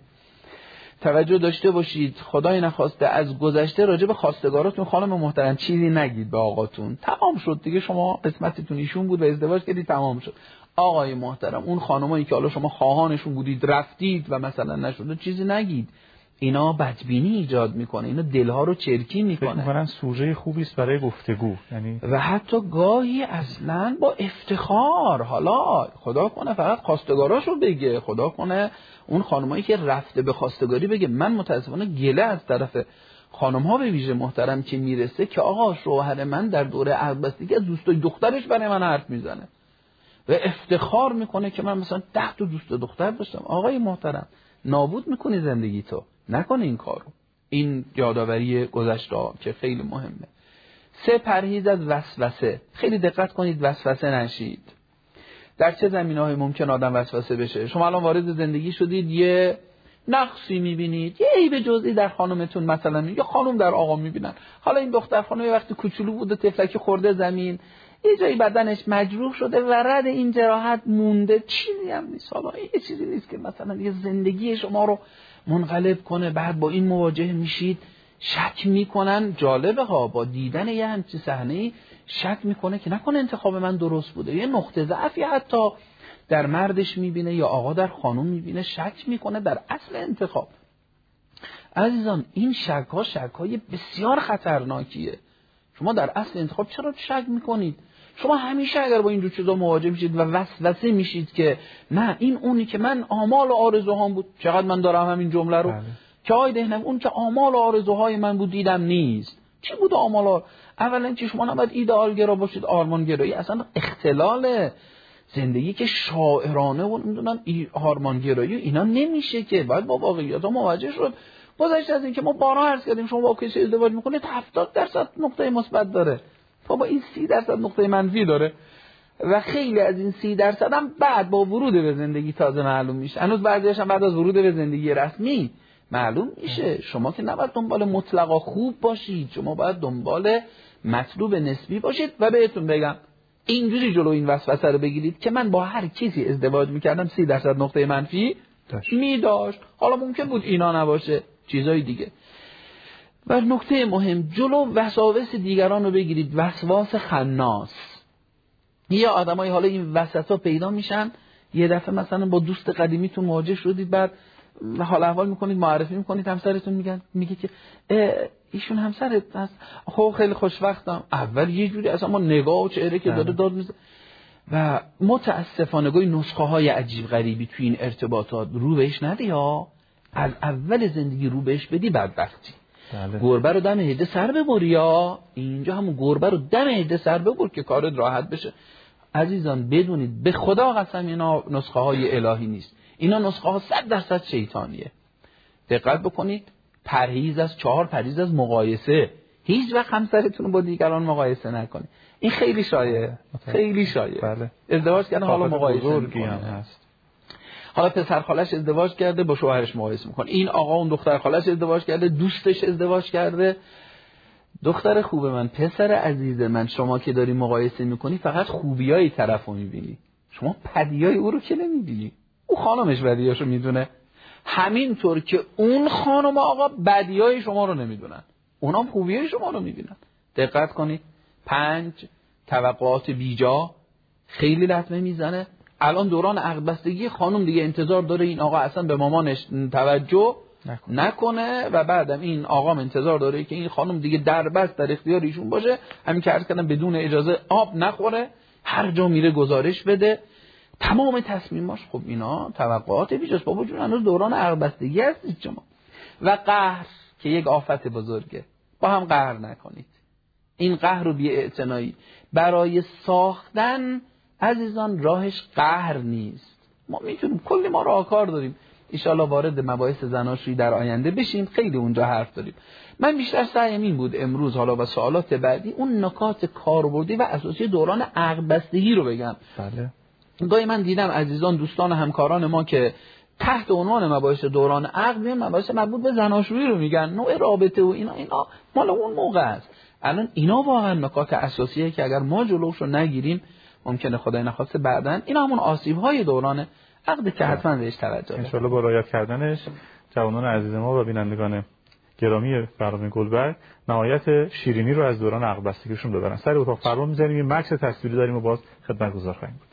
توجه داشته باشید خدای نخواسته از گذشته راجع به خواستگاراتون خانم محترم چیزی نگید به آقاتون. تمام شد دیگه، شما قسمتتون ایشون بود و ازدواج کردید، تمام شد. آقای محترم اون خانمایی که حالا شما خواهانشون بودید رفتید و مثلا نشد چیزی نگید. اینا بدبینی ایجاد میکنه، اینا دلها رو چرکی میکنه. فکر میکنن سوژه خوبی است برای گفتگو، یعنی و حتی گاهی اصلا با افتخار. حالا خدا کنه فقط خواستگاراشو بگه، خدا کنه اون خانمایی که رفته به خواستگاری بگه. من متاسفانه گله از طرف خانم‌ها به ویژه محترم که میرسه که آقا شوهر من در دوره عروسکی از دوستای دخترش برای من حرف میزنه و افتخار میکنه که من مثلا 10 تا دوست دختر داشتم. آقای محترم نابود میکنی زندگی تو، نکنه این کارو. این یادآوری گذشته که خیلی مهمه. 3، پرهیز از وسوسه. خیلی دقت کنید وسوسه نشید. در چه زمینه‌های ممکن آدم وسوسه بشه؟ شما الان وارد زندگی شدید، یه نقصی میبینید، یه عیب جزئی در خانمتون، مثلا یا خانم در آقا میبینن. حالا این دختر خانم یه وقتی کوچولو بوده، تفلکی خورده زمین، یه جایی بدنش مجروح شده و رد این جراحت مونده، چیزی هم نیست. حالا یه چیزی نیست که مثلا یه زندگی شما رو منقلب کنه. بعد با این مواجه میشید، شک میکنن. جالبه ها، با دیدن یه همچین صحنه‌ای شک میکنه که نکنه انتخاب من درست بوده. یه نقطه ضعفی حتی در مردش میبینه یا آقا در خانم میبینه، شک میکنه در اصل انتخاب. عزیزان این شک‌های بسیار خطرناکیه. شما در اصل انتخاب چرا شک میکنید؟ شما همیشه اگر با اینجور چیزا مواجه میشید و وسوسه میشید که نه این اونی که من آمال و آرزوهام بود، چقدر من دارم همین جمله رو که آی دهنم اون که آمال و آرزوهای من بود دیدم نیست. چی بود آمال؟ اولا که شما نباید ایدئالگرا باشید، آرمانگرایی اصلا اختلال زندگی که شاعرانه و نمیدونم آرمانگرایی اینا نمیشه که. باید با واقعیت‌ها مواجه شد. گذشته از این که ما بارها عرض کردیم شما با کسی ازدواج میکنید 70% نقطه مثبت داره، با این 30% نقطه منفی داره و خیلی از این 30% هم بعد با ورود به زندگی تازه معلوم میشه. هنوز بعضی‌هاش هم بعد از ورود به زندگی رسمی معلوم میشه. شما که نباید دنبال مطلقا خوب باشید، شما باید دنبال مطلوب نسبی باشید. و بهتون بگم اینجوری جلو این وسوسه رو بگیرید که من با هر کسی ازدواج میکردم 30% نقطه منفی میداشت. حالا ممکن بود اینا نباشه، چیزای دیگه. و نکته مهم، جلو وسواس دیگران رو بگیرید. وسواس خناس. یه آدمای حالا این وسطا پیدا میشن، یه دفعه مثلا با دوست قدیمیتون مواجه شدید، بعد حال احوال میکنید، معرفی میکنید، همسرتون میگه که ایشون همسرت هست، خب خیلی خوشوقتم. اول یه جوری اصلا ما نگاه و چهره که داره داد میزه و متاسفانه گوی نسخه های عجیب غریبی توی این ارتباطات رو بهش ندی ها. از اول زندگی رو بهش بدی بدبختی. گربه رو دم هده سر ببر، یا اینجا همون گربه رو دم هده سر ببر که کارت راحت بشه. عزیزان بدونید به خدا قسم اینا نسخه های الهی نیست، اینا نسخه ها 100% شیطانیه. دقت بکنید. پرهیز از 4، پرهیز از مقایسه. هیچ وقت همسرتون رو با دیگران مقایسه نکنید. این خیلی شایعه، خیلی شایعه. بله. ازدواج کردن حالا مقایسه میکنه. حالا پسر خالش ازدواج کرده با شوهرش مقایسه میکنه، این آقا اون دختر خالش ازدواج کرده، دوستش ازدواج کرده. دختر خوب من، پسر عزیز من، شما که داری مقایسه میکنی فقط خوبیای طرفو میبینی، شما بدیای او رو که نمیبینی. او خانمش بدیاشو میدونه، همینطور که اون خانم آقا بدیای شما رو نمیدونن، اونام خوبیای شما رو میبینن. دقت کنید. 5 توقعات بیجا خیلی لطمه میزنه. الان دوران عقد بستگی، خانم دیگه انتظار داره این آقا اصلا به مامانش توجه نکنه و بعدم این آقا انتظار داره که این خانم دیگه دربست در اختیار ایشون باشه، همین که عرض کردم بدون اجازه آب نخوره، هر جا میره گزارش بده، تمام تصمیماش. خب اینا توقعات بیجاست. بابا جون هنوز دوران عقد بستگی هستید شما. و قهر که یک آفت بزرگه، با هم قهر نکنید. این قهر و بی‌اعتنایی برای ساختن عزیزان راهش قهر نیست. ما میتونیم کلی ما راهکار داریم، ان شاءالله وارد مباحث زناشویی در آینده بشیم، خیلی اونجا حرف داریم. من بیشتر سعیم این بود امروز حالا و سوالات بعدی اون نکات کاربردی و اساسی دوران عقد بستگی رو بگم. بله. گاهی من دیدم عزیزان، دوستان، همکاران ما که تحت عنوان مباحث دوران عقد میان مباحث مربوط به زناشویی رو میگن، نوع رابطه و اینا مال اون موقع است. الان اینا واقعا نکات اساسیه که اگر ما جلوش رو نگیریم ممکنه خدای نخواسته بعدن اینا همون آسیب‌های دوران عقد که حتما بهش توجه کنیم. ان شاءالله با رعایت کردنش جوانان عزیز ما و بینندگان گرامی برنامه گلبرگ نهایت شیرینی رو از دوران عقد بستگیشون ببرن. سر اتاق فرمان می‌ذاریم، یه مکس تصویری داریم و باز خدمتگزار خواهیم بود.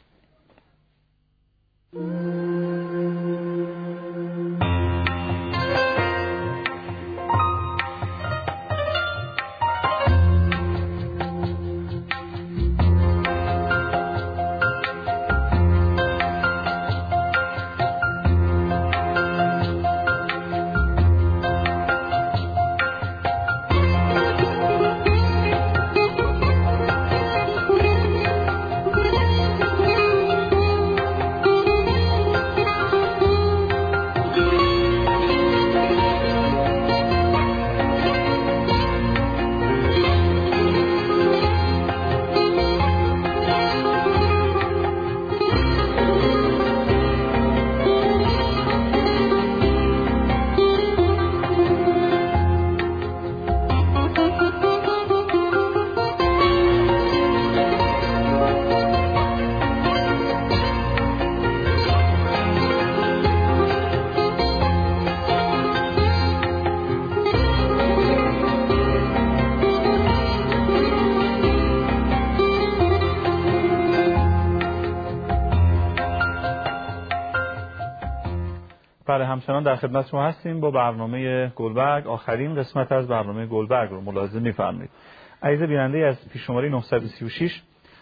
همچنان در خدمت شما هستیم با برنامه گلبرگ. آخرین قسمت از برنامه گلبرگ رو ملاحظه می‌فرمایید. عزیز بیننده از پیش شماره 936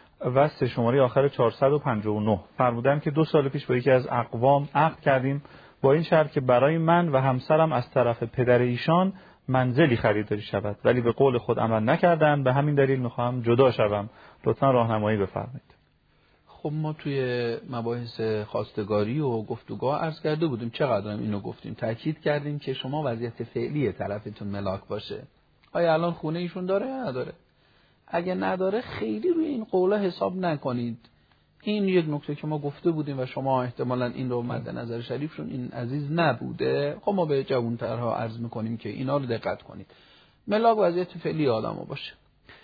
و سه شماره آخر 459 فرمودن که 2 سال پیش با یکی از اقوام عقد کردیم با این شرط که برای من و همسرم از طرف پدر ایشان منزلی خریداری شود، ولی به قول خود عمل نکردند. به همین دلیل می‌خواهم جدا شوم. لطفاً راهنمایی بفرمایید. خب ما توی مباحث خواستگاری و گفتگوها عرض کرده بودیم، چقدرم اینو گفتیم، تاکید کردیم که شما وضعیت فعلی طرفتون ملاک باشه. آیا الان خونه ایشون داره یا نداره؟ اگه نداره خیلی روی این قولا حساب نکنید. این یک نکته که ما گفته بودیم و شما احتمالاً این رو مد نظر شریفشون این عزیز نبوده. خب ما به جوان‌ترها عرض می‌کنیم که اینا رو دقت کنید. ملاک وضعیت فعلی آدمو باشه.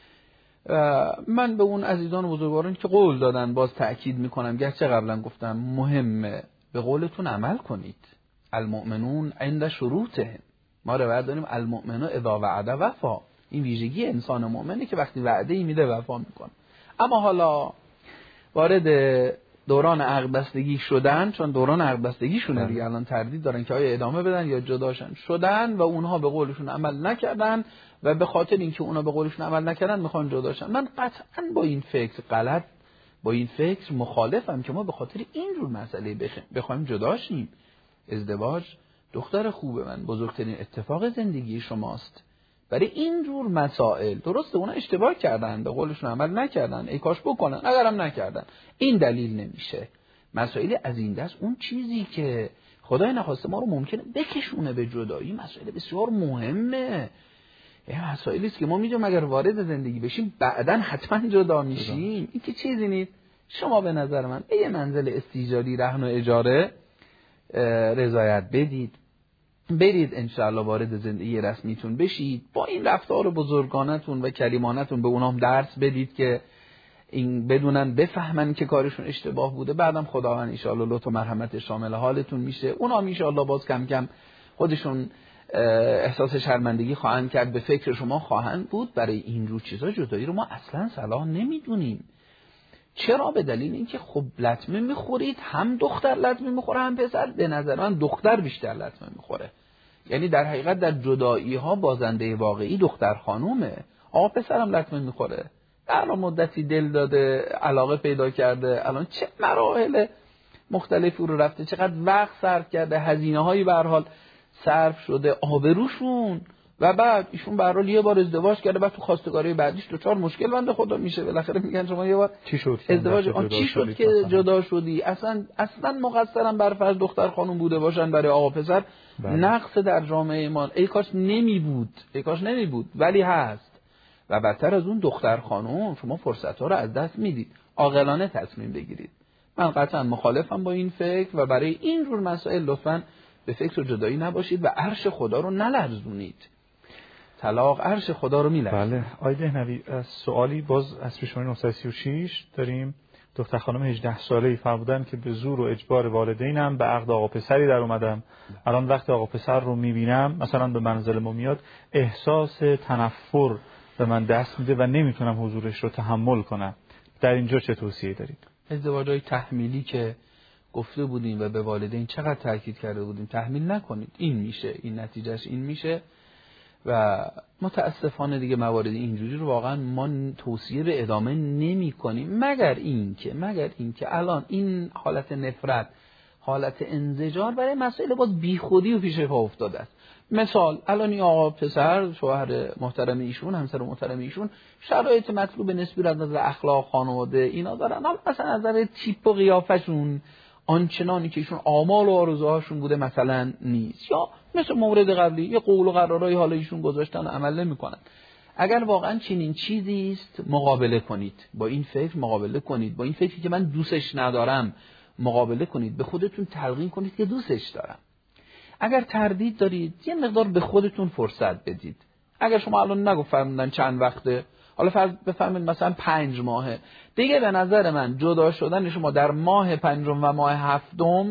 من به اون عزیزان و بزرگواران که قول دادن باز تأکید میکنم، گرچه قبلا گفتم مهمه، به قولتون عمل کنید. المؤمنون عند شروطهم. ما روایت داریم المؤمن اذا وعد وفا. این ویژگی انسان مؤمنه که وقتی وعده میده وفا میکنه. اما حالا وارد دوران عقد بستگی شدن، چون دوران عقد بستگیشونه دیگه، الان تردید دارن که آیا ادامه بدن یا جداشن، شدن و اونها به قولشون عمل نکردن و به خاطر اینکه اونا به قولشون عمل نکردن میخوان جداشن. من قطعا با این فکر غلط، با این فکر مخالفم که ما به خاطر این جور مسئله بخوایم جداشیم. ازدواج دختر خوب من بزرگترین اتفاق زندگی شماست. برای این جور مسائل درسته اونا اشتباه کردن، به قولشون عمل نکردن، ای کاش بکنن، اگرم نکردن این دلیل نمیشه. مسائل از این دست، اون چیزی که خدای نخواسته ما رو ممکنه بکشونه به جدایی، مسائل بسیار مهمه. این مسائلی است که ما میدونیم اگر وارد زندگی بشیم بعداً حتما جدا میشیم. این که چیزی نیست. شما به نظر من به یه منزل استیجاری رهن و اجاره رضایت بدید، برید انشاءالله وارد زندگی رسمیتون بشید، با این رفتار بزرگانتون و کریمانتون به اونام درس بدید که این بدونن بفهمن که کارشون اشتباه بوده. بعدم خداوند انشاءالله لطف و مرحمت شامل حالتون میشه. اونام انشاءالله باز کم کم خودشون احساس شرمندگی خواهند کرد، به فکر شما خواهند بود. برای این رو چیزا جدایی رو ما اصلا صلاح نمیدونیم. چرا؟ به دلیل اینکه خب لطمه میخورید، هم دختر لطمه میخوره هم پسر. به نظر من دختر بیشتر لطمه میخوره. یعنی در حقیقت در جدایی ها بازنده واقعی دختر خانومه. آقا پسرم لطمه میخوره، الان مدتی دل داده، علاقه پیدا کرده، الان چه مراحل مختلفی رو رفته، چقدر وقت صرف کرده، هزینه هایی به هر حال صرف شده، آبروشون. و بعد ایشون به هر حال یه بار ازدواج کرده، بعد تو خواستگاری بعدیش دچار مشکل بنده خدا میشه. بالاخره میگن شما یه بار چی شد ازدواج چی شد که جدا شدی؟ اصلا مقصرم بر فرض دختر خانم بوده باشن برای آقا پسر. نقص در جامعه ما ای کاش نمی بود، ولی هست. و بدتر از اون دختر خانم شما فرصت‌ها رو از دست میدید. عاقلانه تصمیم بگیرید. من قطعا مخالفم با این فکر و برای این جور مسائل لطفاً به فکر جدایی نباشید و عرش خدا رو نلرزونید. طلاق عرش خدا رو میلرزونه. بله. آقای دهنوی، سوالی باز از پیش‌مون 936 داریم. دختر خانم 18 ساله‌ای فرمودن که به زور و اجبار والدینم به عقد آقا پسری در اومدم. الان وقتی آقا پسر رو میبینم، مثلا به منزل ما میاد، احساس تنفر به من دست میده و نمیتونم حضورش رو تحمل کنم. در اینجا چه توصیه‌ای دارید؟ ازدواج‌های تحمیلی که گفته بودیم و به والدین چقدر تاکید کرده بودیم تحمیل نکنید، این میشه، این نتیجهش این میشه. و متاسفانه دیگه موارد اینجوری رو واقعا ما توصیه به ادامه نمی کنیم، مگر اینکه الان این حالت نفرت، حالت انزجار برای مسائل باز بیخودی و پیش پا افتاده است. مثال الان این آقا پسر شوهر محترم ایشون، همسر محترم ایشون، شرایط مطلوب نسبی از نظر اخلاق خانواده اینا دارن، مثلا از نظر تیپ و قیافشون آنچنانی که ایشون آمال و آرزوهاشون بوده مثلا نیست، یا مثل مورد قبلی یه قول و قرارای حالا ایشون گذاشتن و عمل نمی‌کنن. اگر واقعا چنین چیزی است مقابله کنید، با این فکر مقابله کنید، با این فکری که من دوستش ندارم مقابله کنید، به خودتون تلقین کنید که دوستش دارم. اگر تردید دارید یه مقدار به خودتون فرصت بدید. اگر شما الان نگفتن چند وقته، حالا فرض بفرمایید مثلا 5 ماهه دیگه، به نظر من جدا شدن شما در ماه 5 و ماه 7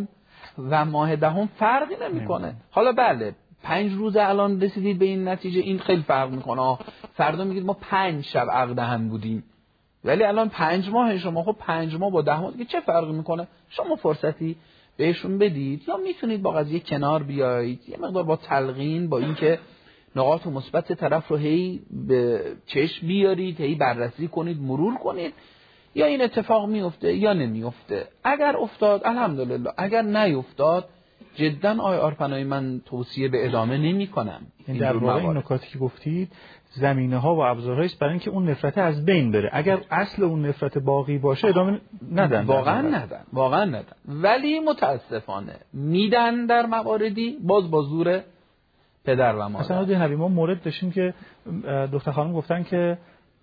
و ماه 10 فرقی نمیکنه. حالا بله 5 روز الان رسیدید به این نتیجه، این خیلی فرق میکنه. فردا میگید ما 5 شب عقد هم بودیم، ولی الان 5 ماه شما، خب 5 ماه با 10 ماه دیگه چه فرقی میکنه؟ شما فرصتی بهشون بدید، یا میتونید با قضیه کنار بیایید، یه مقدار با تلقین، با اینکه نقاط مثبت طرف رو هی به چشم بیارید، هی بررسی کنید، مرور کنید، یا این اتفاق میفته یا نمیفته. اگر افتاد الحمدلله، اگر نیفتاد جدا آقای آرپنایی من توصیه به ادامه نمی کنم. این در واقع این نکاتی که گفتید زمینه ها و ابزارهایی است برای اینکه اون نفرت از بین بره. اگر اصل اون نفرت باقی باشه ادامه ندن. واقعا ندن. ولی متاسفانه میدن در مواردی باز با زور پدر و مادر. مثلا دهنوی ما مورد داشتیم که دختر خانم گفتن که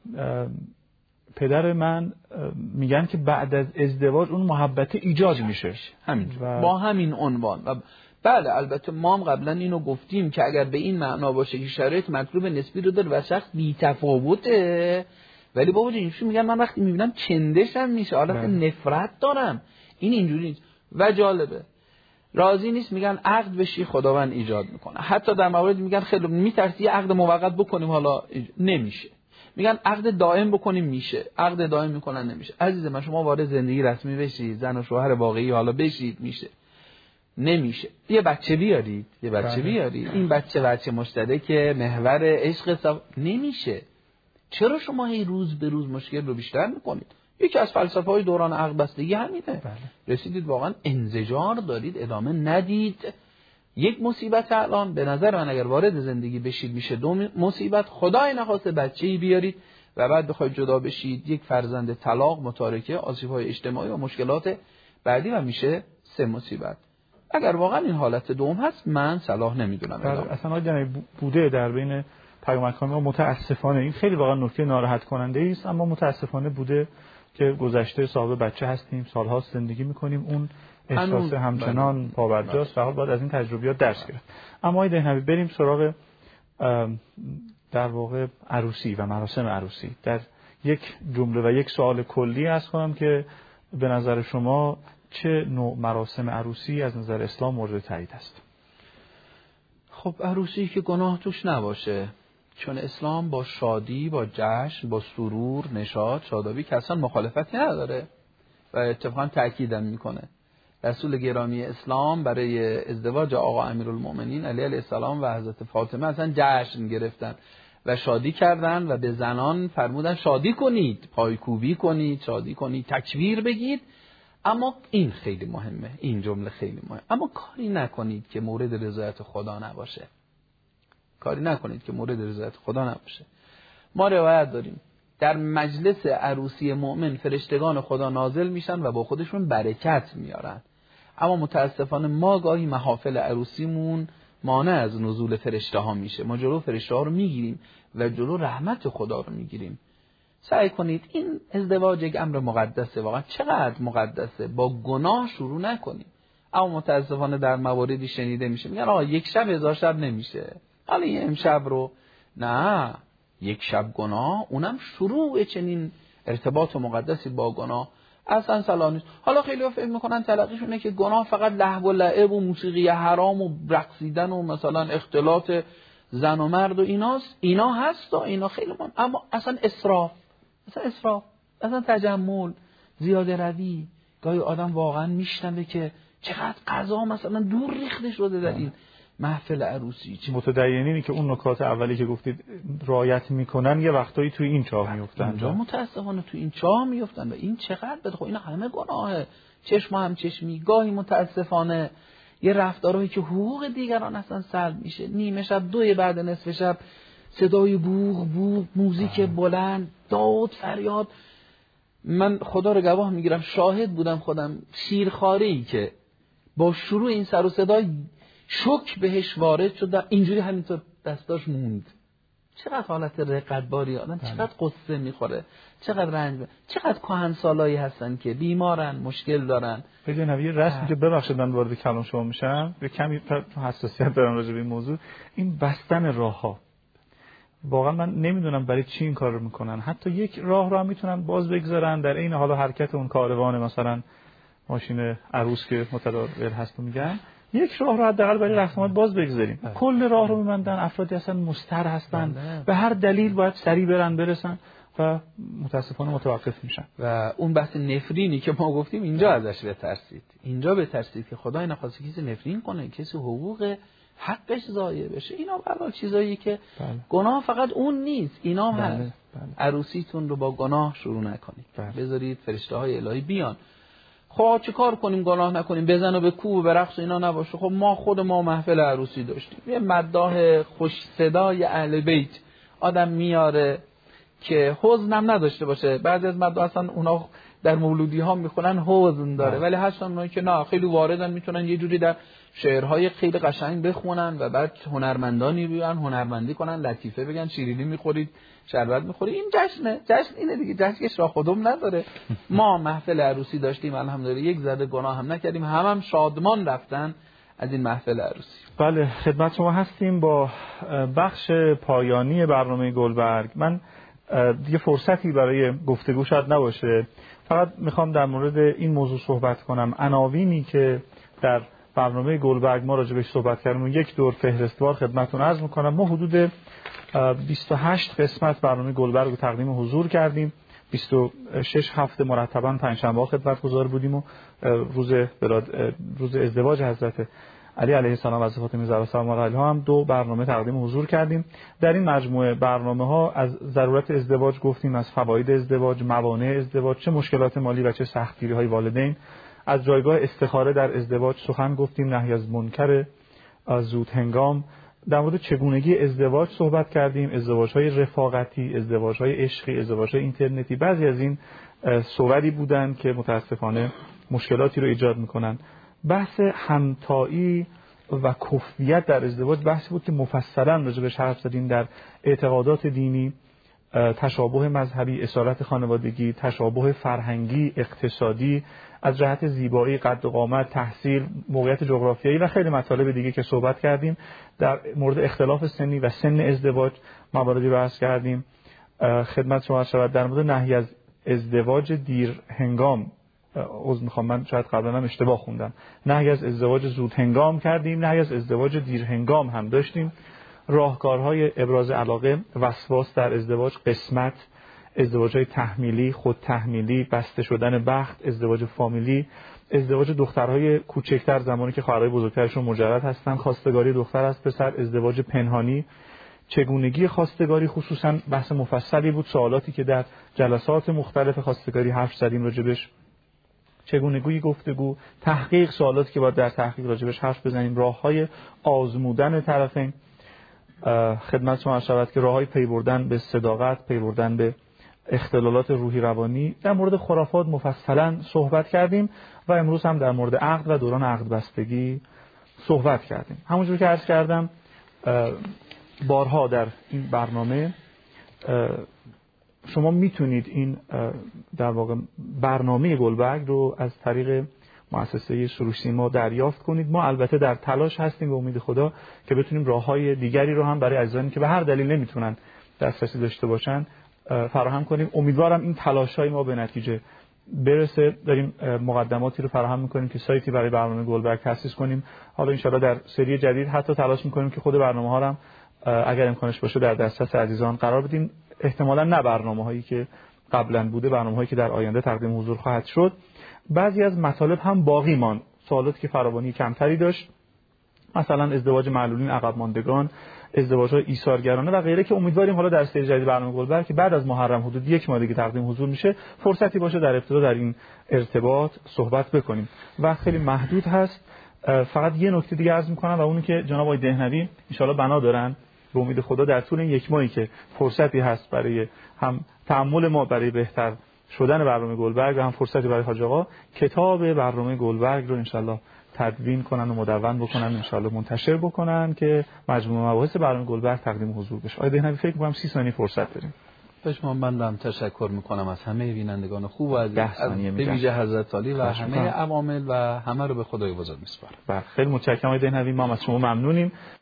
پدر من میگن که بعد از ازدواج اون محبت ایجاد میشه با همین عنوان. و بله البته ما هم قبلا اینو گفتیم که اگر به این معنا باشه که شرایط مطلوب نسبی رو داره و شخص بی‌تفاوته، ولی بابا اینجوری میگن من وقتی میبینم چندشم میشه، حالت نفرت دارم، این اینجوری نیست. و جالبه راضی نیست، میگن عقد بشی خداوند ایجاد میکنه. حتی در موارد میگن خیلی میترسی عقد موقت بکنیم، حالا نمیشه. میگن عقد دائم بکنیم، میشه. عقد دائم میکنن، نمیشه. عزیز من شما وارد زندگی رسمی بشید، زن و شوهر واقعی حالا بشید، میشه. نمیشه. یه بچه بیارید، این بچه مشترک محور عشق نمیشه. چرا شما هی روز به روز مشکل رو بیشتر میکنید؟ یکی از فلسفه‌های دوران عقد بستگی همینه. رسیدید واقعا انزجار دارید، ادامه ندید. یک مصیبت الان به نظر من اگر وارد زندگی بشید میشه 2 مصیبت. خدای نخواسته بچه‌ای بیارید و بعد بخواید جدا بشید، یک فرزند، طلاق، متارکه، آسیب‌های اجتماعی و مشکلات بعدی و میشه 3 مصیبت. اگر واقعا این حالت دوم هست من صلاح نمیدونم. اصلا آقای بوده در بین پیامکان ما، متاسفانه این خیلی واقعا نکته ناراحت کننده است، اما متاسفانه بوده که گذشته صاحب بچه هستیم، سال‌ها زندگی می‌کنیم، اون احساس همچنان پابرجاست و حال باید از این تجربیات درس گرفت. اما آقای دهنوی بریم سراغ در واقع عروسی و مراسم عروسی. در یک جمله و یک سوال کلی عرض کنم که به نظر شما چه نوع مراسم عروسی از نظر اسلام مورد تایید است؟ خب عروسی که گناه توش نباشه، چون اسلام با شادی، با جشن، با سرور، نشاط، شادابی که اصلا مخالفتی نداره و اتفاقا تأکیدم میکنه. رسول گرامی اسلام برای ازدواج آقا امیرالمؤمنین علی علیه السلام و حضرت فاطمه اصلا جشن گرفتن و شادی کردن و به زنان فرمودن شادی کنید، پایکوبی کنید، شادی کنید، تکبیر بگید. اما این خیلی مهمه، این جمله خیلی مهمه، اما کاری نکنید که مورد رضایت خدا نباشه. کاری نکنید که مورد رضایت خدا نباشه. ما روایت داریم در مجلس عروسی مؤمن فرشتگان خدا نازل میشن و با خودشون برکت میارن، اما متاسفانه ما گاهی محافل عروسیمون مانع از نزول فرشته ها میشه. ما جلو فرشته ها رو میگیریم و جلو رحمت خدا رو میگیریم. سعی کنید این ازدواج یک امر مقدسه، واقعا چقدر مقدسه، با گناه شروع نکنید. اما متاسفانه در مواردی شنیده میشه میگن آقا یک شب 1000 شب نمیشه، حالا این امشب رو نه، یک شب گناه، اونم شروع چنین ارتباط مقدسی با گناه اصلا صلاح نیست. حالا خیلی‌ها فکر میکنن تلقیشونه که گناه فقط لهو و لعب و موسیقی حرام و رقصیدن و مثلا اختلاط زن و مرد و ایناست. اینا هست و اینا خیلی مهم، اما اصلا اسراف، اصلا تجمل، زیاده روی. گاهی آدم واقعا میشنوه که چقدر قضا مثلا دور ریخته شده در این محفل عروسی. متدینینی که اون نکات اولی که گفتید رعایت میکنن یه وقتایی توی این چاه میافتن، اونجا متاسفانه توی این چاه میافتن و این چقدر بده. خب اینا همه گناهه، چشم هم چشمی. گاهی متاسفانه یه رفتارهایی که حقوق دیگران اصلا سلب میشه. نیمه شب، 2 بعد نصف شب، صدای بوق بوق، موزیک بلند، داد فریاد. من خدا رو گواه میگیرم، شاهد بودم خودم، شیرخواره‌ای که با شروع این سر و صدا شوک بهش وارد شد، اینجوری همینطور دستاش موند. چقدر حالت رقتباری آدم، چقدر قصه میخوره، چقدر رنج، چقدر کهنسالایی هستن که بیمارن، مشکل دارن. ببین نوی رسمی که ببخشید من وارد کلام شما میشم، به کمی حساسیت دارم راجع به این موضوع، این بستن راهها. واقعا من نمیدونم برای چی این کار رو میکنن. حتی یک راه رو هم میتونن باز بگذارن در این حال حرکت اون کاروان مثلا ماشین عروس که متداول هست میگن، یک راه رو حداقل برای رسومات باز بگذاریم. کل راه رو میبندن، افرادی اصلا مستر هستن، به هر دلیل باید سریع برسن و متاسفانه متوقف میشن. و اون بحث نفرینی که ما گفتیم اینجا ازش بترسید. اینجا بترسید که خدای نخواسته کسی نفرین کنه، کسی حقوق حقش ضایع بشه. اینا برای چیزایی که گناه فقط اون نیست، اینا هم عروسیتون رو با گناه شروع نکنید. بذارید فرشته های الهی بیان. خب چه کار کنیم گناه نکنیم؟ بزن و به کوب و به رقص اینا نباشه. خب ما محفل عروسی داشتیم، یه مداح خوش صدای اهل بیت آدم میاره که حزنم نداشته باشه. بعضی از مداح اصلا اونا در مولودی ها میخونن حزن داره، ولی هستن اونایی که نه، خیلی واردن، میتونن یه جوری در شعرهای خیلی قشنگ بخونن و بعد هنرمندانی بیان هنرمندی کنن، لطیفه بگن، شیرینی میخورید، شربت میخورید. این جشن اینه دیگه، جشنش را خودم نداره. ما محفل عروسی داشتیم الحمدلله، یک ذره گناه هم نکردیم، هم شادمان رفتن از این محفل عروسی. بله، خدمت شما هستیم با بخش پایانی برنامه گلبرگ. من دیگه فرصتی برای گفتگو شاید نباشه، فقط میخوام در مورد این موضوع صحبت کنم. عناوینی که در برنامه گلبرگ ما راجبش صحبت کردیم و یک دور فهرستوار خدمتتون عرض میکنم. ما حدود 28 قسمت برنامه گلبرگ رو تقدیم حضور کردیم. 26 هفته مرتبا پنجشنبه خدمتگزار بودیم و روز ازدواج حضرت علی علیه السلام و فاطمه زهرا سلام الله علیها هم 2 برنامه تقدیم حضور کردیم. در این مجموعه برنامه‌ها از ضرورت ازدواج گفتیم، از فواید ازدواج، موانع ازدواج، چه مشکلات مالی و چه سختگیری‌های والدین، از جایگاه استخاره در ازدواج سخن گفتیم، نهی از منکر زود هنگام، در مورد چگونگی ازدواج صحبت کردیم، ازدواج‌های رفاقتی، ازدواج‌های عشقی، ازدواج‌های اینترنتی. بعضی از این صوری بودن که متاسفانه مشکلاتی رو ایجاد می‌کنن. بحث همتایی و کفویت در ازدواج بحثی بود که مفصلا راجع بهش حرف زدیم. در اعتقادات دینی تشابه مذهبی، اصالت خانوادگی، تشابه فرهنگی، اقتصادی، از جهت زیبایی، قد و قامت، تحصیل، موقعیت جغرافیایی و خیلی مطالب دیگه که صحبت کردیم. در مورد اختلاف سنی و سن ازدواج مواردی بحث کردیم. خدمت شما شود در مورد نهی از ازدواج دیر هنگام، من شاید قبلا هم اشتباه خوندم، نهی از ازدواج زود هنگام کردیم، نهی از ازدواج دیر هنگام هم داشتیم. راهکارهای ابراز علاقه، وسواس در ازدواج، قسمت، ازدواج‌های تحمیلی، خود تحمیلی، بسته شدن بخت، ازدواج فامیلی، ازدواج دخترهای کوچکتر زمانی که خواهرای بزرگترشون مجرد هستن، خواستگاری دختر از پسر، ازدواج پنهانی، چگونگی خواستگاری، خصوصا بحث مفصلی بود، سوالاتی که در جلسات مختلف خواستگاری حرف زدیم راجبش، چگونگی گفتگو، تحقیق، سوالاتی که باید در تحقیق راجبش حرف بزنیم، راههای آزمودن طرفین. خدمت شما شود که راههای پی بردن به صداقت، پی بردن به اختلالات روحی روانی. در مورد خرافات مفصلا صحبت کردیم و امروز هم در مورد عقد و دوران عقد بستگی صحبت کردیم. همونجور که عرض کردم بارها در این برنامه شما میتونید این در واقع برنامه گلبرگ رو از طریق مؤسسه سروش سیما دریافت کنید. ما البته در تلاش هستیم به امید خدا که بتونیم راههای دیگری رو هم برای عزیزانی که به هر دلیل نمیتونن دسترسی داشته باشن فراهم کنیم. امیدوارم این تلاش‌های ما به نتیجه برسه. داریم مقدماتی رو فراهم می‌کنیم که سایتی برای برنامه گلبرگ تأسیس کنیم. حالا ان شاءالله در سری جدید حتی تلاش می‌کنیم که خود برنامه‌ها رو هم اگر امکانش باشه در دسترس عزیزان قرار بدیم. احتمالاً نه برنامه‌هایی که قبلا بوده، برنامه‌هایی که در آینده تقدیم حضور خواهد شد. بعضی از مطالب هم باقی ماند، سوالاتی که فراوانی کمتری داشت، مثلا ازدواج معلولین، عقب ماندگان، ازدواج‌های ایثارگرانه و غیره، که امیدواریم حالا در سری جدید برنامه گلبرگ که بعد از محرم حدود یک ماه دیگه تقدیم حضور میشه فرصتی باشه در ابتدا در این ارتباط صحبت بکنیم. وقت خیلی محدود هست. فقط یه نکته دیگه عرض می‌کنم و اونی که جناب آقای دهنوی ان شاءالله بنا دارن به امید خدا در طول این یک ماهی که فرصتی هست برای هم تأمل ما برای بهتر شدن برنامه گلبرگ و هم فرصتی برای حاج آقا، کتاب برنامه گلبرگ رو انشالله تدوین کنن و مدون بکنن، انشالله منتشر بکنن که مجموع مباحث برنامه گلبرگ تقدیم حضور بشه. آقای دهنوی فکر می‌کنم 30 ثانیه فرصت داریم. شما من هم تشکر میکنم از همه بینندگان خوب و از به ویژه حضرت علی و همه عوامل و همه رو به خدای بزرگ میسپارم. خیلی متشکرم آقای دهنوی، ما از شما ممنونیم.